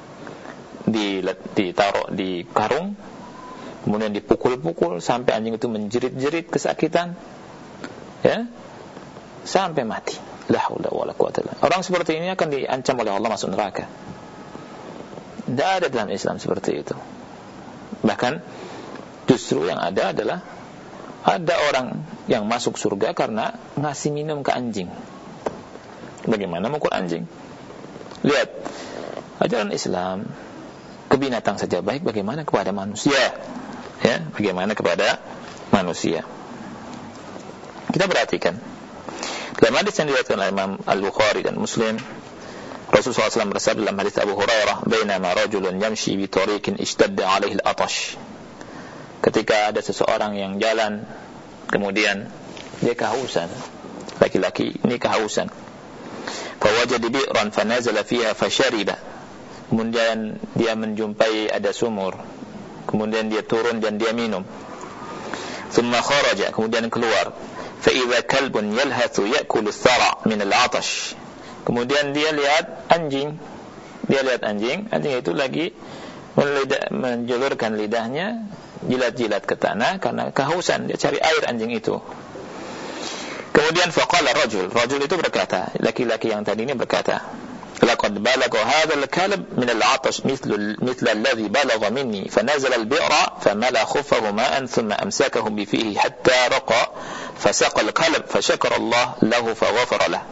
ditaruh di karung, kemudian dipukul-pukul sampai anjing itu menjerit-jerit kesakitan, ya, sampai mati. La haula wala quwwata illa billah. Orang seperti ini akan diancam oleh Allah masuk neraka. Tidak ada dalam Islam seperti itu. Bahkan justru yang ada adalah ada orang yang masuk surga karena ngasih minum ke anjing. Bagaimana mengukur anjing? Lihat, ajaran Islam ke binatang saja baik, bagaimana kepada manusia? Ya, bagaimana kepada manusia? Kita perhatikan dalam hadis yang diriwayatkan oleh Imam Al-Bukhari dan Muslim, Rasulullah shallallahu alaihi wasallam bersabda dalam hadis Abu Hurairah, "Bainama rajulun yamshi bi tariqin ishtadda 'alaihi al-'atash." Ketika ada seseorang yang jalan, kemudian dia kehausan. Laki-laki ini kehausan. Fawajada bi'ran fanazala fiha fashariba. Kemudian dia menjumpai ada sumur. Kemudian dia turun dan dia minum. Thumma kharaja, kemudian keluar. Fa idza kalbun yalhathu ya'kulu ath-thara' min al-'atash. Kemudian dia lihat anjing. Dia lihat anjing, anjing itu lagi menjulurkan lidahnya, jilat-jilat ke tanah karena kehausan, dia cari air anjing itu. Kemudian faqala rajul, rajul itu berkata, laki-laki yang tadi ini berkata, laqad balagha hadha al-kalb min al-'atash mithlu mithla alladhi balagha minni fanazala al-bi'ra famala khuffahu ma'an thumma amsakahu bi fihi hatta raqa fasaqa al-kalb fashakara Allah lahu faghafara lahu.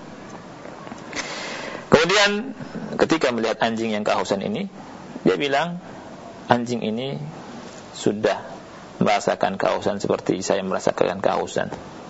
Kemudian ketika melihat anjing yang kehausan ini, dia bilang, anjing ini sudah merasakan kehausan seperti saya merasakan kehausan.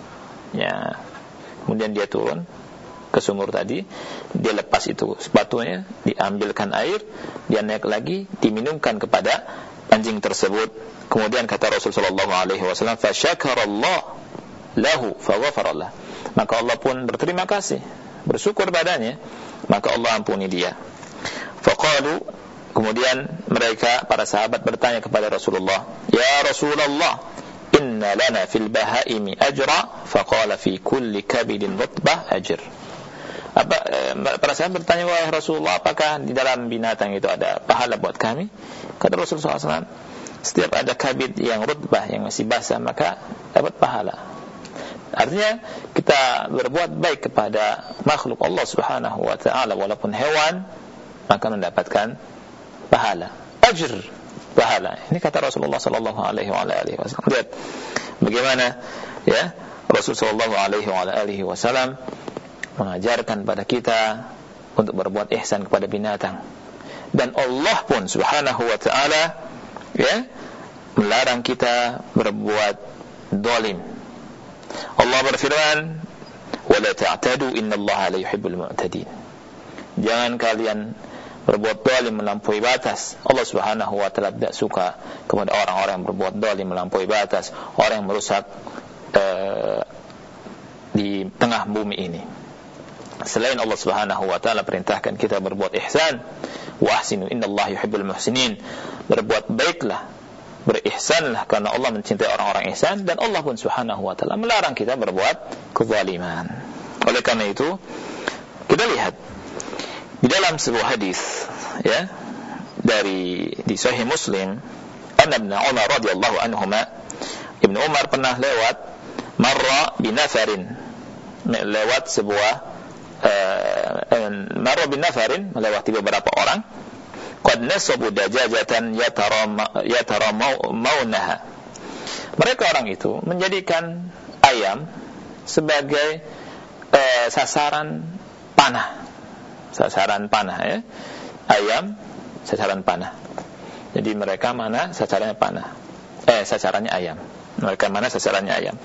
Ya. Kemudian dia turun ke sumur tadi, dia lepas itu sepatunya, diambilkan air, dia naik lagi, diminumkan kepada anjing tersebut. Kemudian kata Rasulullah sallallahu alaihi wasallam, "Fa syakarallah lahu fa ghafara lah." Maka Allah pun berterima kasih, bersyukur padanya, maka Allah ampuni dia. Faqalu, kemudian mereka para sahabat bertanya kepada Rasulullah, "Ya Rasulullah, inna lana fil bahaimi ajra." Faqala fi kulli kabidin rutbah ajr. Apa, para sahabat bertanya, wahai Rasulullah, apakah di dalam binatang itu ada pahala buat kami? Kata Rasulullah sallallahu alaihi wasallam, setiap ada kabid yang rutbah, yang masih basah, maka dapat pahala. Artinya kita berbuat baik kepada makhluk Allah Subhanahu wa taala walaupun hewan, maka mendapatkan pahala, ajr, pahala. Ini kata Rasulullah sallallahu alaihi wasallam. Lihat bagaimana, ya, Rasulullah sallallahu alaihi wasallam mengajarkan pada kita untuk berbuat ihsan kepada binatang. Dan Allah pun Subhanahu wa taala, ya, melarang kita berbuat zalim. Allah berfirman, "Wala ta'tadu innallaha la yuhibbul mu'tadin." Jangan kalian berbuat zalim, melampaui batas. Allah Subhanahu wa taala tidak suka kepada orang-orang yang berbuat zalim, melampaui batas, orang yang merusak uh, di tengah bumi ini. Selain Allah Subhanahu wa taala perintahkan kita berbuat ihsan, wa ahsinu innallaha yuhibbul muhsinin. Berbuat baiklah, berihsanlah karena Allah mencintai orang-orang ihsan, dan Allah pun Subhanahu wa taala melarang kita berbuat kezaliman. Oleh karena itu, kita lihat di dalam sebuah hadis, ya, dari di Sahih Muslim, anna Ibnu Umar radhiyallahu anhuma, Ibnu Umar pernah lewat marra binafarin, lewat sebuah uh, marra binafarin, melewati beberapa orang, qad nasabu dajajatan yataramawnaha. Mereka orang itu menjadikan ayam sebagai uh, sasaran panah. Sasaran panah, ya. Ayam sasaran panah. Jadi mereka mana sasarannya panah. Eh sasarannya ayam. Mereka mana sasarannya ayam.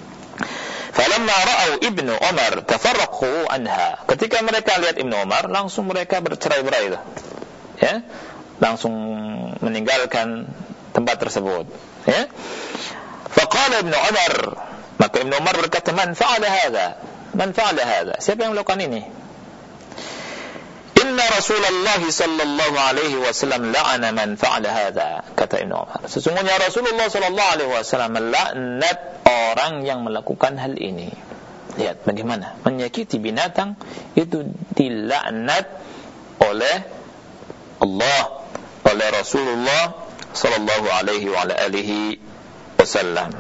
Falamma ra'au Ibnu Umar tafarraqu anha. Ketika mereka lihat Ibnu Umar, langsung mereka bercerai-berai itu. Ya. langsung meninggalkan tempat tersebut. Ya. Faqala Ibnu Umar, maka Ibnu Umar berkata, "Man fa'ala hadza? Man fa'ala hadza?" Siapa yang melakukan ini? "Inna Rasulullah sallallahu alaihi wasallam la'ana man fa'ala hadza." Kata Ibnu Umar, sesungguhnya Rasulullah sallallahu alaihi wasallam melaknat orang yang melakukan hal ini. Lihat bagaimana menyakiti binatang itu dilaknat oleh Allah, oleh Rasulullah sallallahu alaihi wa alihi wasallam.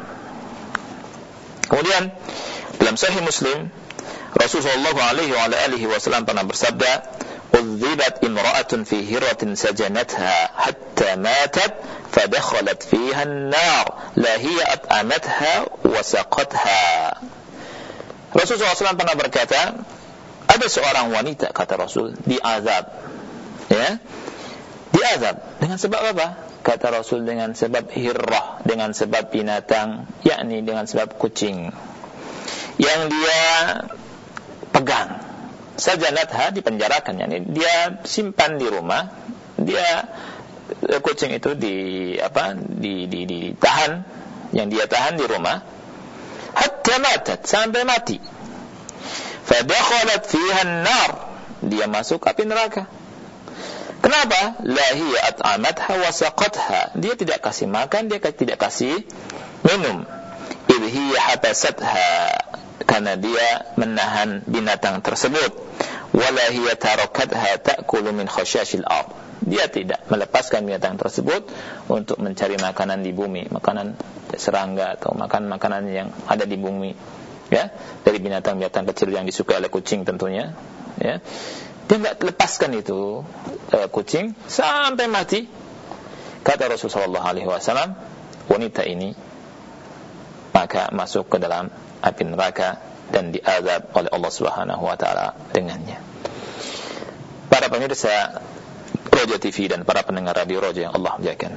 Kemudian dalam Sahih Muslim, Rasulullah sallallahu alaihi wa alihi wasallam pernah bersabda, "Udhibat imra'atun fi hiratin sajanatha hatta matat fadakhalat fiha an-nar la hiya at'amatha wa saqatha." Rasulullah sallallahu alaihi wasallam pernah berkata, ada seorang wanita, kata Rasul, diazab. Ya, diazab dengan sebab apa? Kata Rasul, dengan sebab hirrah, dengan sebab binatang, yakni dengan sebab kucing yang dia pegang. Sajanatha, dipenjarakan, yakni dia simpan di rumah, dia kucing itu di apa? di di ditahan, yang dia tahan di rumah, hatta matat, sampai mati. Fadakhalat fiha an-nar, dia masuk api neraka. Kenapa? La hiya at'amatha wa saqatha, dia tidak kasih makan, dia tidak kasih minum. Idh hiya habasatha, karena dia menahan binatang tersebut. Wala hiya tarakatha ta'kulu min khashashil ard, dia tidak melepaskan binatang tersebut untuk mencari makanan di bumi, makanan serangga atau makan makanan yang ada di bumi, ya, dari binatang-binatang kecil yang disukai oleh kucing tentunya, ya. Dia enggak lepaskan itu uh, kucing sampai mati. Kata Rasulullah sallallahu alaihi wasallam, wanita ini maka masuk ke dalam api neraka dan diazab oleh Allah Subhanahu wa taala dengannya. Para pemirsa Roja T V dan para pendengar radio Roja yang Allah muliakan,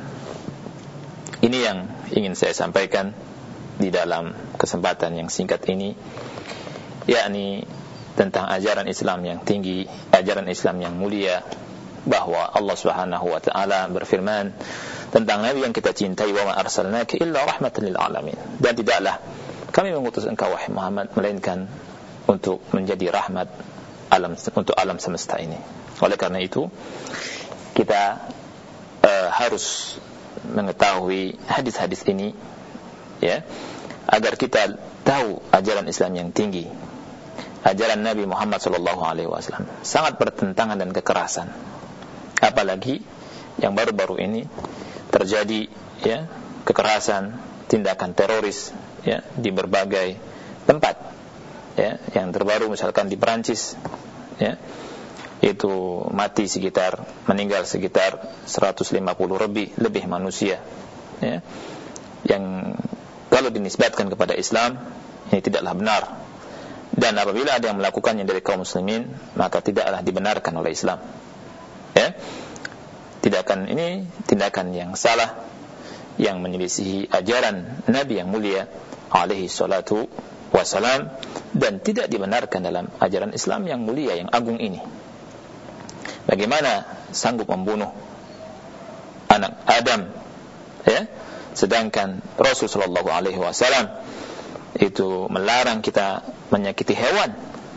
ini yang ingin saya sampaikan di dalam kesempatan yang singkat ini, yakni tentang ajaran Islam yang tinggi, ajaran Islam yang mulia, bahwa Allah Subhanahu wa taala berfirman tentang Nabi yang kita cintai, "Wa ma arsalnaka illa rahmatan lil alamin." Dan tidaklah kami mengutus engkau wahai Muhammad melainkan untuk menjadi rahmat alam, untuk alam semesta ini. Oleh karena itu kita uh, harus mengetahui hadis-hadis ini, ya, agar kita tahu ajaran Islam yang tinggi, ajaran Nabi Muhammad sallallahu alaihi wasallam sangat bertentangan dan kekerasan. Apalagi yang baru-baru ini terjadi, ya, kekerasan, tindakan teroris, ya, di berbagai tempat, ya. Yang terbaru misalkan di Perancis, ya, itu mati sekitar, meninggal sekitar seratus lima puluh lebih lebih manusia, ya, yang kalau dinisbatkan kepada Islam ini tidaklah benar. Dan apabila ada yang melakukannya dari kaum muslimin, maka tidaklah dibenarkan oleh Islam, ya. Tindakan ini tindakan yang salah, yang menyelisihi ajaran Nabi yang mulia alaihi salatu wassalam, dan tidak dibenarkan dalam ajaran Islam yang mulia, yang agung ini. Bagaimana sanggup membunuh anak Adam, ya, sedangkan Rasul sallallahu alaihi wasallam itu melarang kita menyakiti hewan,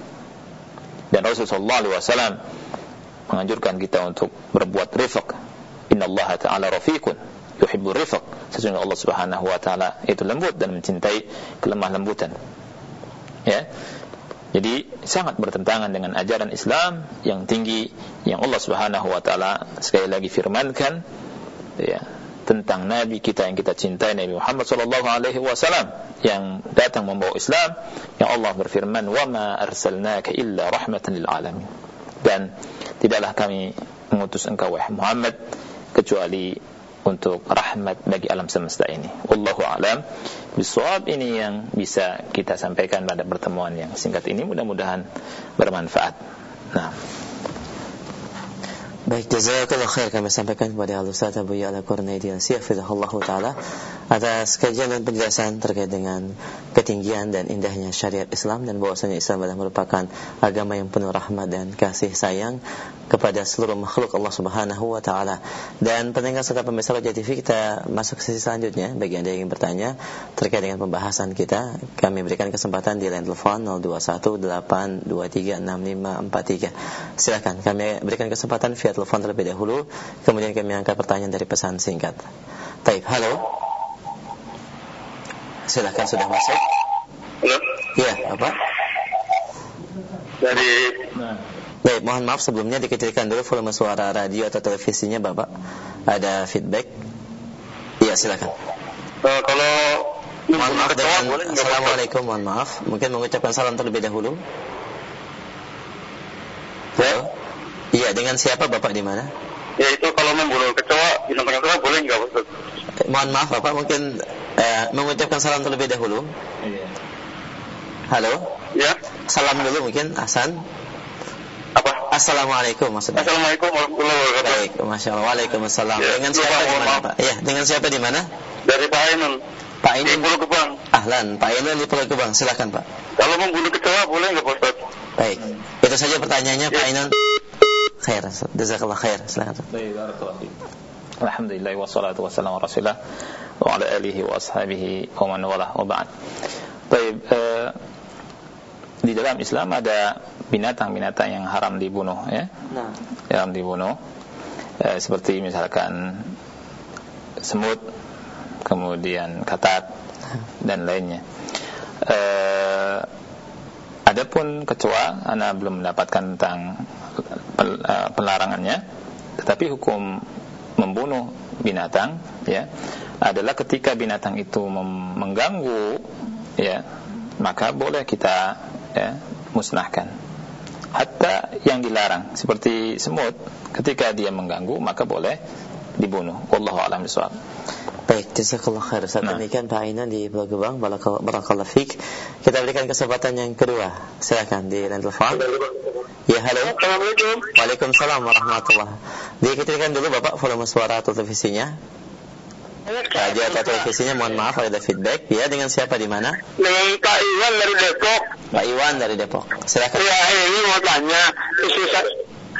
dan Rasul sallallahu alaihi wasallam menganjurkan kita untuk berbuat rifq. Innallaha ta'ala rafiqun yuhibbur rifq, sesungguhnya Allah Subhanahu wa taala itu lembut dan mencintai kelemah lembutan, ya. Jadi sangat bertentangan dengan ajaran Islam yang tinggi yang Allah Subhanahu wa taala sekali lagi firmankan, ya, tentang Nabi kita yang kita cintai, Nabi Muhammad sallallahu alaihi wasallam, yang datang membawa Islam, yang Allah berfirman, "Wa ma arsalnaka illa rahmatan lil alamin." Dan tidaklah kami mengutus engkau wahai Muhammad kecuali untuk rahmat bagi alam semesta ini. Wallahu a'lam bishawab. Ini yang bisa kita sampaikan pada pertemuan yang singkat ini, mudah-mudahan bermanfaat. Nah, baik, jazakallahu khair kami sampaikan kepada Al-Ustaz Abu Ya'la Qurnaidi Hafizahullah taala atas kajian dan penjelasan terkait dengan ketinggian dan indahnya syariat Islam, dan bahwasanya Islam adalah merupakan agama yang penuh rahmat dan kasih sayang kepada seluruh makhluk Allah Subhanahu wa taala. Dan pendengar serta pemirsa Roja T V, kita masuk ke sesi selanjutnya. Bagi Anda yang ingin bertanya terkait dengan pembahasan kita, kami berikan kesempatan di line telepon nol dua satu delapan dua tiga enam lima empat tiga. Silakan, kami berikan kesempatan via telepon terlebih dahulu, kemudian kami angkat pertanyaan dari pesan singkat. Baik, halo. Silakan, sudah masuk. Halo. Iya, apa? Dari Baik, mohon maaf sebelumnya dikecilkan dulu volume suara radio atau televisinya Bapak. Ada feedback? Iya, silakan. Uh, kalau mohon maaf dengan Assalamualaikum, mohon maaf. Mungkin mengucapkan salam terlebih dahulu. Halo? Iya, dengan siapa Bapak di mana? Ya itu kalau membunuh kecoa, binatang kecoa boleh nggak Ustaz? Eh, mohon maaf Bapak, mungkin eh, mengucapkan salam terlebih dahulu. Iya. Halo? Ya. Salam dulu mungkin, Hasan. Apa? Assalamualaikum maksudnya. Assalamualaikum warahmatullahi wabarakatuh. Baik, Masya Allah. Waalaikumsalam. Ya, dengan siapa di mana Pak? Iya, dengan siapa di mana? Dari Pak Ainun. Pak Di Ainun. Pulau Gebang. Ahlan, Pak Ainun di Pulau Gebang. Silakan Pak. Kalau membunuh kecoa boleh nggak Pak Ustaz? Baik, itu saja pertanyaannya Pak Ainun. Khair, jazakallah khair. Silakan. Baik, barakallahu fiik. Alhamdulillah wassalatu wassalamu ala Rasulillah wa ala alihi wa ashabihi wa man walah wa ba'd. Baik, eh, di dalam Islam ada binatang-binatang yang haram dibunuh, ya. Nah. Haram dibunuh. Eh, seperti misalkan semut, kemudian katak dan lainnya. Eh, adapun kecoa, ana belum mendapatkan tentang pel, uh, pelarangannya, tetapi hukum membunuh binatang, ya, adalah ketika binatang itu mem- mengganggu, ya, maka boleh kita, ya, musnahkan. Hatta yang dilarang seperti semut, ketika dia mengganggu maka boleh dibunuh. Wallahu a'lam bishawab. Baik, jazakallah khair. Saat Nah. demikian Pak Ainun di Pulau Gebang, barakallahu fiik. Kita berikan kesempatan yang kedua. Silakan di line telepon. Ya, halo. Assalamualaikum. Waalaikumsalam warahmatullahi. Dikecilkan dulu Bapak volume suara atau televisinya. Radio atau televisinya, mohon maaf ada feedback. Ya, dengan siapa di mana? Dengan Pak Iwan dari Depok. Pak Iwan dari Depok. Silakan. Ya ini mau tanya, istri saya,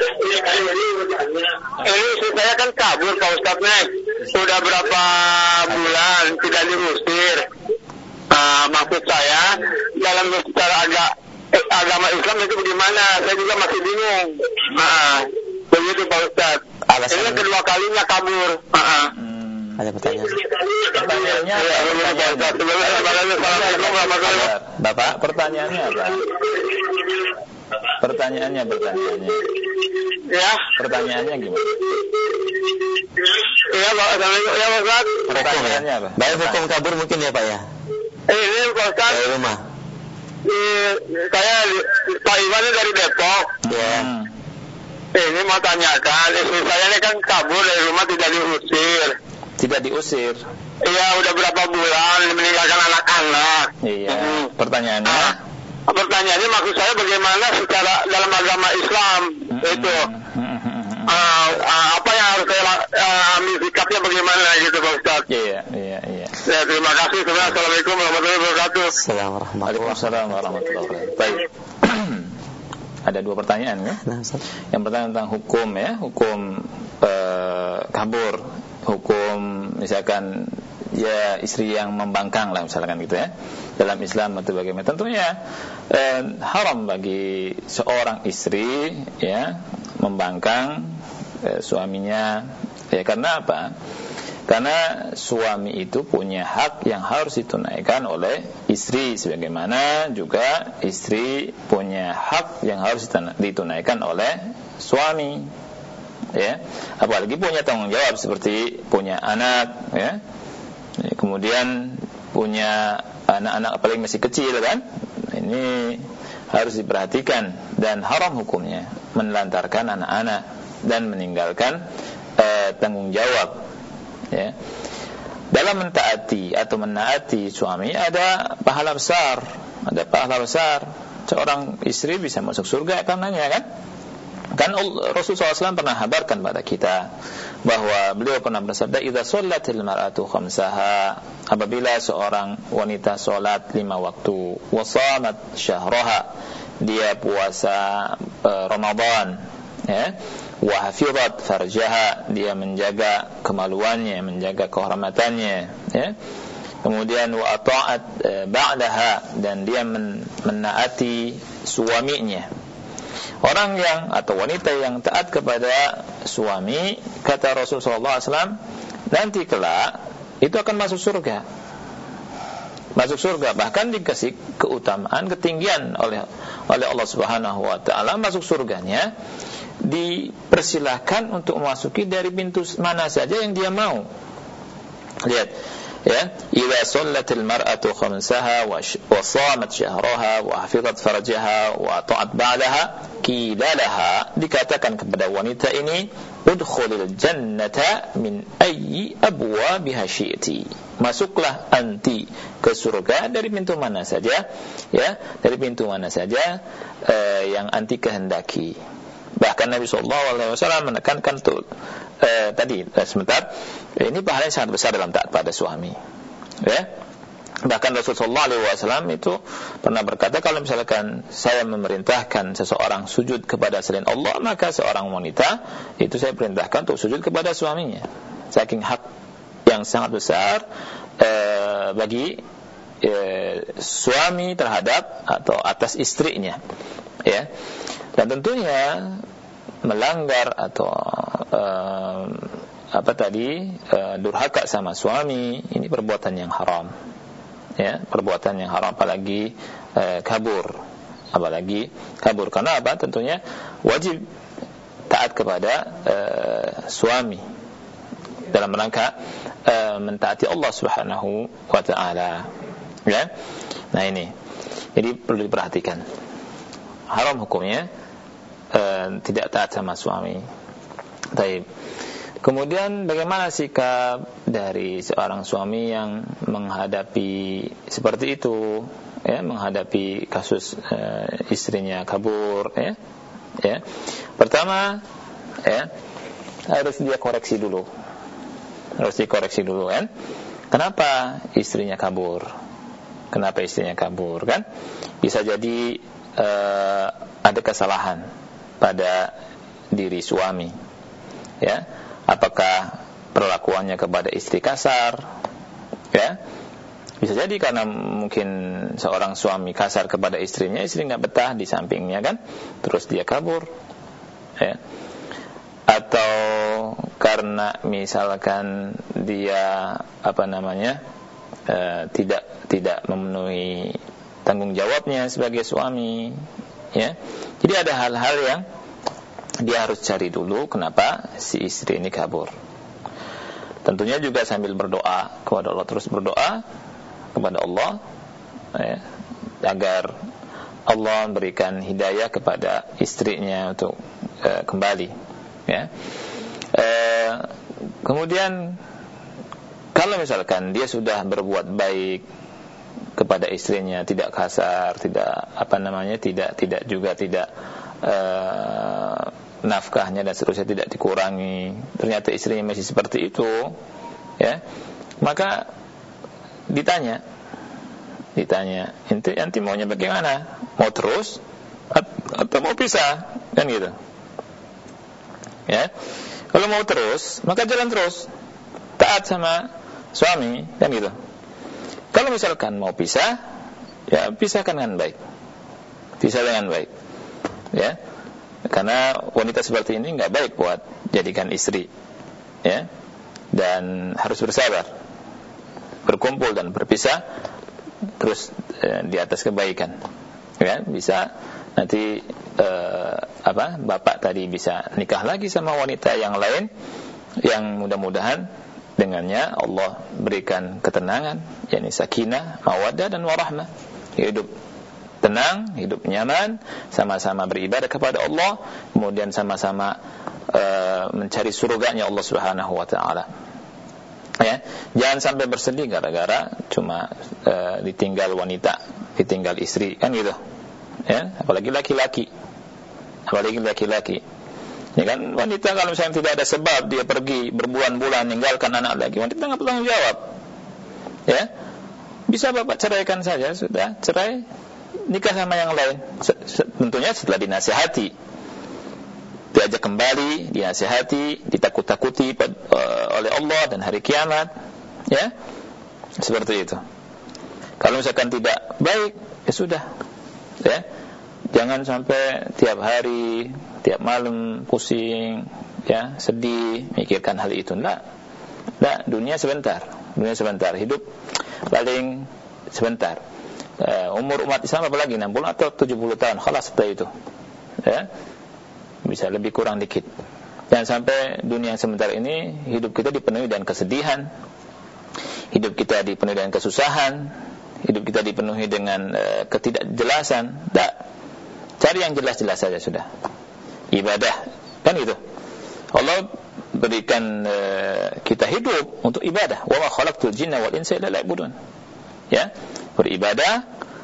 ini istri saya kan kabur Pak Ustadz Nek. Sudah berapa bulan tidak diusir. Uh, maksud saya dalam secara agak eh, agama Islam itu bagaimana? Saya juga masih bingung. Nah, begitu Pak Ustadz. Alasan- Ini kedua kalinya kabur. Uh-uh. Ada pertanyaan. Pertanyaannya apa? Bapak, pertanyaannya apa? Pertanyaannya, pertanyaannya. Ya, Pertanyaannya gimana? iya Pak, ya Pak Ustadz. Pertanyaannya apa? Baik, hukum kabur mungkin ya Pak ya? Ini Pak Ustadz, Dari rumah. eh, saya Pak Iwan ini dari Depok. Ya. Hmm. Ini mau tanyakan, istri saya ini kan kabur dari rumah tidak diusir. Tidak diusir. Iya, udah berapa bulan meninggalkan anak-anak. Iya. Hmm. Pertanyaannya. Ah, pertanyaannya maksud saya bagaimana secara dalam agama Islam Hmm. itu Hmm. ah, ah, apa yang harus saya ah, ambil sikapnya bagaimana gitu Pak Ustaz. Iya, iya, iya. Ya, terima kasih. Assalamualaikum warahmatullahi wabarakatuh. Assalamualaikum warahmatullahi Waalaikumsalam warahmatullahi wabarakatuh. Baik. Ada dua pertanyaan, ya. Nah, Ustaz. Yang pertama tentang hukum, ya, hukum eh, kabur, hukum misalkan ya istri yang membangkang lah misalkan gitu ya, dalam Islam atau bagaimana. Tentunya eh, haram bagi seorang istri ya membangkang eh, suaminya, ya, karena apa? Karena suami itu punya hak yang harus ditunaikan oleh istri, sebagaimana juga istri punya hak yang harus ditunaikan oleh suami, ya. Apalagi punya tanggung jawab seperti punya anak, ya. Kemudian punya anak-anak apalagi masih kecil kan, ini harus diperhatikan, dan haram hukumnya menelantarkan anak-anak dan meninggalkan eh, tanggung jawab. Ya. Dalam mentaati atau menaati suami ada pahala besar, ada pahala besar. Seorang istri bisa masuk surga karenanya, kan? Kan Rasulullah shallallahu alaihi wasallam pernah habarkan pada kita bahwa beliau pernah bersabda, "Idza shallatil mar'atu khamsaha", apabila seorang wanita salat lima waktu, wa shamat syahraha, dia puasa uh, Ramadan, ya, wa hafizat farjaha, dia menjaga kemaluannya, menjaga kehormatannya, ya. Kemudian wa ata'at e, ba'daha, dan dia men, menaati suaminya. Orang yang atau wanita yang taat kepada suami, kata Rasulullah sallallahu alaihi wasallam, nanti kelak itu akan masuk surga. Masuk surga, bahkan dikasih keutamaan, ketinggian oleh oleh Allah Subhanahu wa taala. Masuk surganya dipersilahkan untuk memasuki dari pintu mana saja yang dia mau. Lihat, ya, idza sallatil mar'atu khamsaha wa shamat shahraha wa hafizat farjaha wa ta'at ba'daha qila laha, dikatakan kepada wanita ini, udkhulil jannata min ayyi abwabiha syi'ti, masuklah anti ke surga dari pintu mana saja, ya, dari pintu mana saja uh, yang anti kehendaki. Bahkan Nabi sallallahu alaihi wasallam menekankan tuh eh, tadi eh, sebentar, ini pahalanya sangat besar dalam taat pada suami, ya. Bahkan Rasulullah sallallahu alaihi wasallam itu pernah berkata, kalau misalkan saya memerintahkan seseorang sujud kepada selain Allah, maka seorang wanita itu saya perintahkan untuk sujud kepada suaminya. Saking hak yang sangat besar eh, bagi eh, suami terhadap atau atas istrinya, ya. Dan tentunya melanggar atau uh, apa tadi uh, durhaka sama suami, ini perbuatan yang haram, ya, perbuatan yang haram, apalagi uh, kabur, apalagi kabur. Karena apa? Tentunya wajib taat kepada uh, suami dalam rangka uh, mentaati Allah Subhanahu wa taala, ya. Nah, ini jadi perlu diperhatikan, haram hukumnya Uh, tidak taat sama suami. Taib. Kemudian bagaimana sikap dari seorang suami yang menghadapi seperti itu, ya, menghadapi kasus uh, istrinya kabur, ya, ya. Pertama, ya, harus dia koreksi dulu, harus dikoreksi dulu, kan? Kenapa istrinya kabur? Kenapa istrinya kabur, kan? Bisa jadi uh, ada kesalahan pada diri suami, ya. Apakah perlakuannya kepada istri kasar, ya? Bisa jadi karena mungkin seorang suami kasar kepada istrinya, istri nggak betah di sampingnya, kan, terus dia kabur, ya. Atau karena misalkan dia apa namanya uh, tidak tidak memenuhi tanggung jawabnya sebagai suami, ya. Jadi ada hal-hal yang dia harus cari dulu kenapa si istri ini kabur. Tentunya juga sambil berdoa kepada Allah, terus berdoa kepada Allah, ya, agar Allah memberikan hidayah kepada istrinya untuk uh, kembali, ya. Uh, kemudian kalau misalkan dia sudah berbuat baik kepada istrinya, tidak kasar, tidak apa namanya, tidak tidak juga tidak uh, nafkahnya dan seterusnya tidak dikurangi, ternyata istrinya masih seperti itu, ya, maka ditanya, ditanya, inti nanti maunya bagaimana? Mau terus atau mau pisah, kan gitu, ya. Kalau mau terus, maka jalan terus, taat sama suami, kan gitu. Kalau misalkan mau pisah, ya pisahkan dengan baik, pisah dengan baik, ya. Karena wanita seperti ini nggak baik buat jadikan istri, ya. Dan harus bersabar, berkumpul dan berpisah terus eh, di atas kebaikan, ya. Bisa nanti eh, apa bapak tadi bisa nikah lagi sama wanita yang lain, yang mudah-mudahan dengannya Allah berikan ketenangan, yakni sakinah, mawaddah dan warahmah, hidup tenang, hidup nyaman, sama-sama beribadah kepada Allah, kemudian sama-sama uh, mencari surganya Allah Subhanahu wa taala. Ya, jangan sampai bersedih gara-gara cuma uh, ditinggal wanita, ditinggal istri, kan gitu. Ya, apalagi laki-laki. Apalagi laki-laki. Ya kan, wanita kalau misalnya tidak ada sebab dia pergi berbulan-bulan meninggalkan anak lagi, wanita nggak bertanggung jawab, ya. Bisa bapak ceraikan saja, sudah cerai, nikah sama yang lain, tentunya setelah dinasihati, diajak kembali, dinasihati, ditakut-takuti oleh Allah dan hari kiamat, ya, seperti itu. Kalau misalkan tidak baik, ya sudah, ya, jangan sampai tiap hari, tiap malam pusing, ya, sedih, mikirkan hal itu. Enggak, enggak, dunia sebentar, dunia sebentar, hidup paling sebentar. Uh, umur umat Islam apalagi enam puluh atau tujuh puluh tahun, khalas setelah itu, ya, bisa lebih kurang dikit. Jangan sampai dunia sebentar ini hidup kita dipenuhi dengan kesedihan, hidup kita dipenuhi dengan kesusahan, hidup kita dipenuhi dengan uh, ketidakjelasan. Tak, cari yang jelas-jelas saja sudah. Ibadah, kan itu. Allah berikan uh, kita hidup untuk ibadah. Wa ma khalaqtul jinna wal insa illa liya'budun. Ya, beribadah,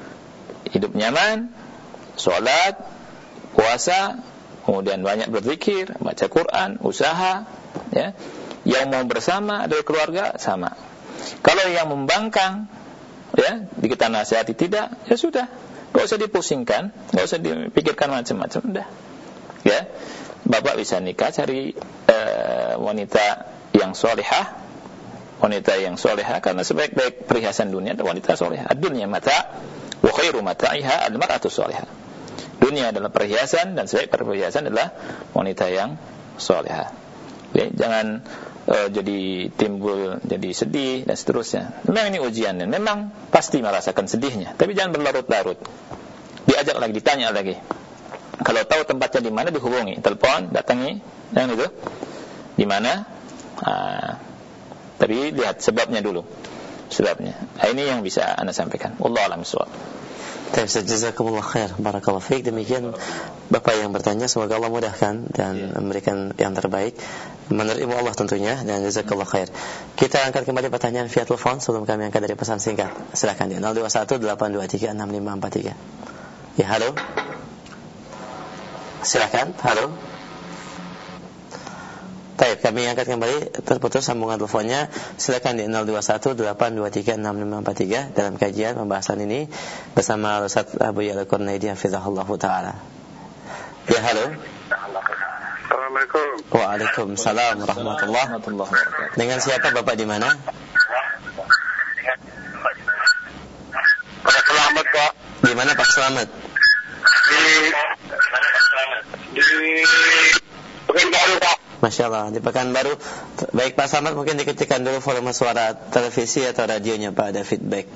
hidup nyaman, salat, puasa, kemudian banyak berzikir, baca Quran, usaha, ya. Yang mau bersama dari keluarga sama. Kalau yang membangkang, ya, kita nasihati tidak, ya sudah, enggak usah dipusingkan, enggak usah dipikirkan macam-macam, udah. Ya. Bapak bisa nikah cari uh, wanita yang solehah, wanita yang solehah, karena sebaik-baik perhiasan dunia adalah wanita solehah. Dunia mata, wa khairu mata'iha al-mar'atu solehah. Dunia adalah perhiasan dan sebaik perhiasan adalah wanita yang solehah. Ya, jangan uh, jadi timbul jadi sedih dan seterusnya. Memang ini ujian dan memang pasti merasakan sedihnya, tapi jangan berlarut-larut. Diajak lagi, ditanya lagi. Kalau tahu tempatnya di mana, dihubungi, telepon, datangi, yang itu di mana. Ah, tapi lihat sebabnya dulu, sebabnya. Nah, ini yang bisa Anda sampaikan. Wallahu a'lam bishawab. Baik, jazakumullah khair, barakallahu fiik. Demikian Bapak yang bertanya, semoga Allah mudahkan dan yeah. memberikan yang terbaik menurut ilmu Allah tentunya, dan jazakallahu khair. Kita angkat kembali pertanyaan via telepon sebelum kami angkat dari pesan singkat. Silakan di nol dua satu delapan dua tiga enam lima empat tiga. Ya, halo. Silakan, halo. Baik, kami angkat kembali, terputus sambungan teleponnya. Silakan di nol dua satu delapan dua tiga enam lima empat tiga dalam kajian pembahasan ini bersama Ustaz Abu Ya'la Qurnaidi hafizahullah taala. Ya, halo. Assalamualaikum. Waalaikumsalam warahmatullahi wabarakatuh. Dengan siapa Bapak di mana? Pak Selamat, Pak. Di mana Pak Selamat? Di di Pekanbaru, Pak. Masya Allah, di Pekanbaru. Baik Pak Selamat, mungkin dikecilkan dulu volume suara televisi atau radionya Pak, ada feedback.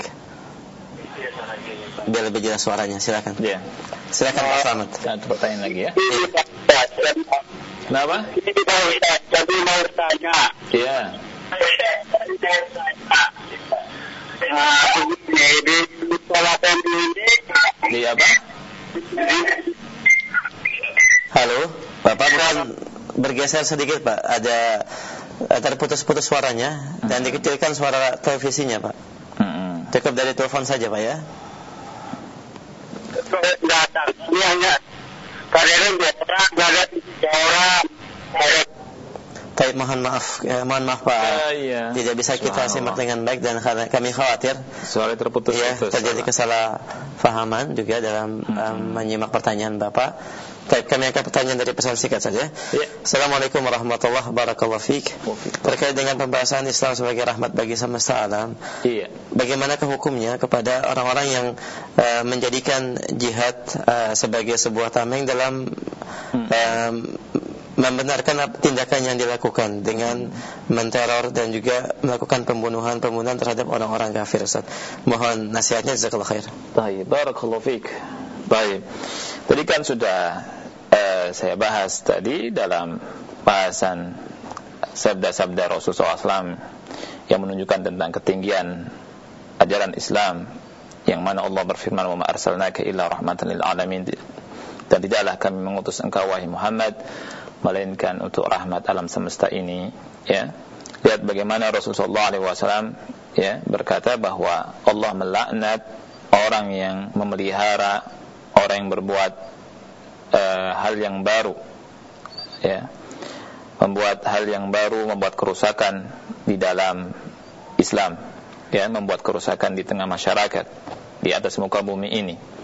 Biar lebih jelas suaranya, silakan. Iya. Silakan Pak Selamat. Ada pertanyaan lagi ya? Kenapa? Jadi mau tanya. Iya. Nah, ini di sekolah ini. Di apa? Halo, Bapak bukan bergeser sedikit Pak, ada terputus-putus suaranya dan dikecilkan suara televisinya Pak. Cukup dari telepon saja Pak ya. Datang, dia hanya kadang dua orang, kadang tiga orang. Baik, mohon maaf, eh, mohon maaf Pak, ya, iya. tidak bisa kita simak dengan baik dan kami khawatir suara terputus. Ya, terjadi kesalahpahaman juga dalam hmm. um, menyimak pertanyaan Bapak. Baik, kami akan pertanyaan dari pesan singkat saja. Ya. Assalamualaikum warahmatullahi wabarakatuh. Terkait dengan pembahasan Islam sebagai rahmat bagi semesta alam, iya. Bagaimanakah hukumnya kepada orang-orang yang uh, menjadikan jihad uh, sebagai sebuah tameng dalam hmm. um, membenarkan tindakan yang dilakukan dengan menteror dan juga melakukan pembunuhan-pembunuhan terhadap orang-orang kafir, Ustaz. Mohon nasihatnya, jazakallahu khair. Baik, barakallahu fiik. Baik. Tadi kan sudah uh, saya bahas tadi dalam bahasan sabda-sabda Rasulullah shallallahu alaihi wasallam yang menunjukkan tentang ketinggian ajaran Islam, yang mana Allah berfirman, "Wa ma arsalnaka illa rahmatan lil alamin." Dan tidaklah kami mengutus engkau wahai Muhammad melainkan untuk rahmat alam semesta ini, ya. Lihat bagaimana Rasulullah shallallahu alaihi wasallam ya berkata bahwa Allah melaknat orang yang memelihara, orang yang berbuat uh, hal yang baru, ya, membuat hal yang baru, membuat kerusakan di dalam Islam, ya, membuat kerusakan di tengah masyarakat di atas muka bumi ini.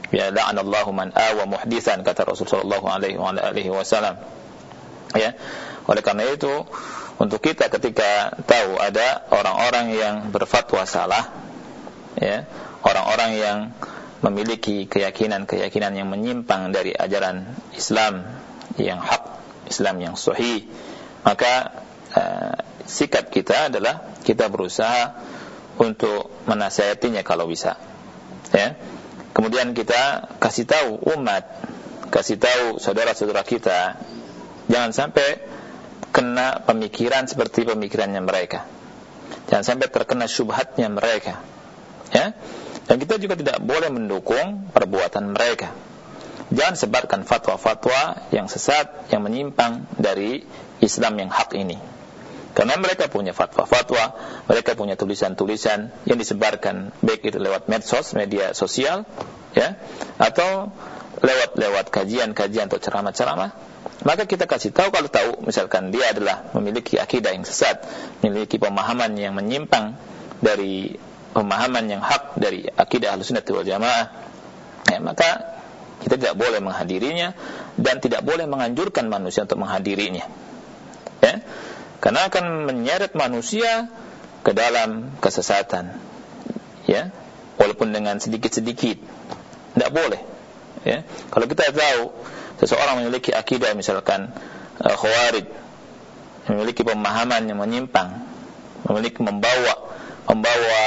Ya, la'anallahu man awa muhditsan, kata Rasulullah sallallahu alaihi wasallam. Ya. Oleh karena itu, untuk kita ketika tahu ada orang-orang yang berfatwa salah, ya, orang-orang yang memiliki keyakinan-keyakinan yang menyimpang dari ajaran Islam yang hak, Islam yang sahih, maka uh, sikap kita adalah kita berusaha untuk menasihatinya kalau bisa, ya. Kemudian kita kasih tahu umat, kasih tahu saudara-saudara kita, jangan sampai kena pemikiran seperti pemikirannya mereka, jangan sampai terkena syubhatnya mereka, ya. Dan kita juga tidak boleh mendukung perbuatan mereka. Jangan sebarkan fatwa-fatwa yang sesat, yang menyimpang dari Islam yang hak ini. Karena mereka punya fatwa-fatwa, mereka punya tulisan-tulisan yang disebarkan, baik itu lewat medsos, media sosial, ya, atau lewat-lewat kajian-kajian atau ceramah-ceramah. Maka kita kasih tahu, kalau tahu misalkan dia adalah memiliki akidah yang sesat, memiliki pemahaman yang menyimpang dari pemahaman yang hak dari akidah Ahlussunnah wal Jamaah, ya, maka kita tidak boleh menghadirinya dan tidak boleh menganjurkan manusia untuk menghadirinya, ya, karena akan menyeret manusia ke dalam kesesatan, ya, walaupun dengan sedikit-sedikit. Tidak boleh, ya. Kalau kita tahu seseorang memiliki akidah misalkan uh, Khawarij, memiliki pemahaman yang menyimpang, memiliki membawa membawa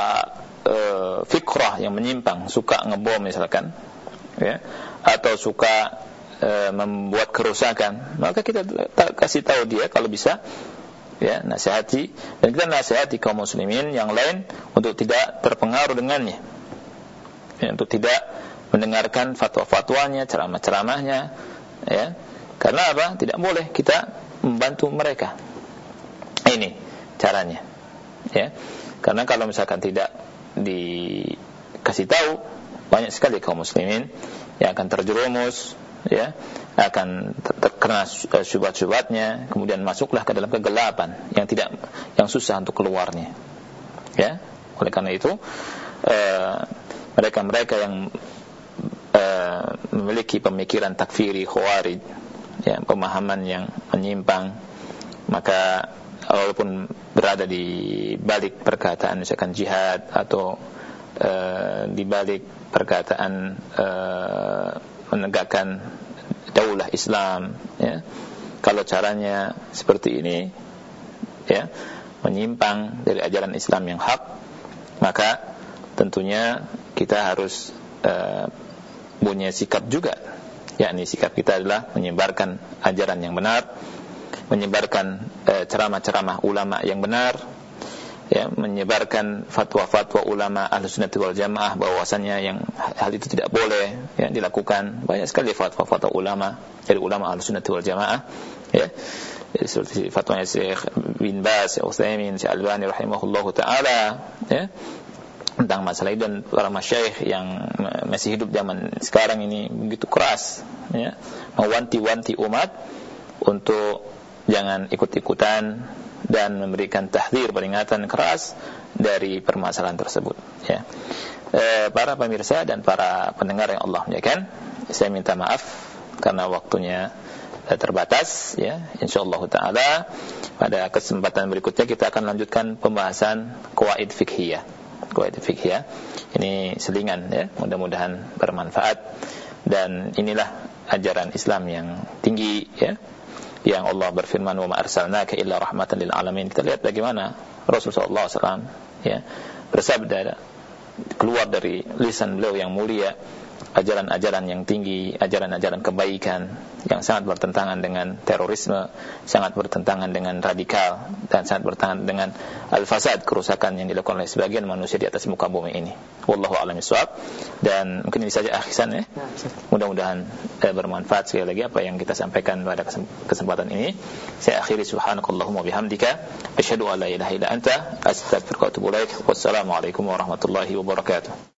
uh, fikrah yang menyimpang, suka ngebom misalkan, ya, atau suka uh, membuat kerusakan, maka kita kasih tahu dia kalau bisa, ya, nasihati, dan kita nasihati kaum muslimin yang lain untuk tidak terpengaruh dengannya, ya, untuk tidak mendengarkan fatwa-fatwanya, ceramah-ceramahnya, ya. Karena apa? Tidak boleh kita membantu mereka. Ini caranya, ya. Karena kalau misalkan tidak dikasih tahu, banyak sekali kaum muslimin yang akan terjerumus, ya, akan terkena syubhat-syubhatnya, kemudian masuklah ke dalam kegelapan yang tidak, yang susah untuk keluarnya, ya. Oleh karena itu, uh, mereka-mereka yang uh, memiliki pemikiran takfiri, khawarij, ya, pemahaman yang menyimpang, maka walaupun berada di balik perkataan misalkan jihad atau uh, di balik perkataan uh, menegakkan daulah Islam, ya, kalau caranya seperti ini, ya, menyimpang dari ajaran Islam yang hak, maka tentunya kita harus uh, punya sikap juga, yakni sikap kita adalah menyebarkan ajaran yang benar, menyebarkan uh, ceramah-ceramah ulama yang benar, ya, menyebarkan fatwa-fatwa ulama Ahlussunnah wal Jamaah bahwasannya yang hal itu tidak boleh, ya, dilakukan. Banyak sekali fatwa-fatwa ulama dari ulama Ahlussunnah wal Jamaah, ya, seperti fatwanya Syekh bin Baz, Syekh Utsaimin, Syekh Albani rahimahullahu taala, ya, tentang masalah itu, dan para masyayikh yang masih hidup zaman sekarang ini begitu keras, ya, mewanti-wanti umat untuk jangan ikut-ikutan dan memberikan tahdzir, peringatan keras dari permasalahan tersebut, ya. E, para pemirsa dan para pendengar yang Allah muliakan, saya minta maaf karena waktunya e, terbatas, ya. Insyaallah taala pada kesempatan berikutnya kita akan lanjutkan pembahasan qawaid fiqhiyah. Qawaid fiqhiyah ini selingan, ya, mudah-mudahan bermanfaat, dan inilah ajaran Islam yang tinggi, ya, yang Allah berfirman, wa ma arsalnaka illa rahmatan lil alamin. Kita lihat bagaimana Rasulullah sallallahu alaihi wasallam, ya, bersabda keluar dari lisan beliau yang mulia, ajaran-ajaran yang tinggi, ajaran-ajaran kebaikan yang sangat bertentangan dengan terorisme, sangat bertentangan dengan radikal, dan sangat bertentangan dengan al-fasad, kerusakan yang dilakukan oleh sebagian manusia di atas muka bumi ini. Wallahu a'lam bishawab. Dan mungkin ini saja akhisan, ya. Mudah-mudahan eh, bermanfaat sekali lagi apa yang kita sampaikan pada kesempatan ini. Saya akhiri, subhanakallahumma bihamdika asyhadu an la ilaha illa anta astaghfiruka wa atubu ilaik. Wassalamualaikum warahmatullahi wabarakatuh.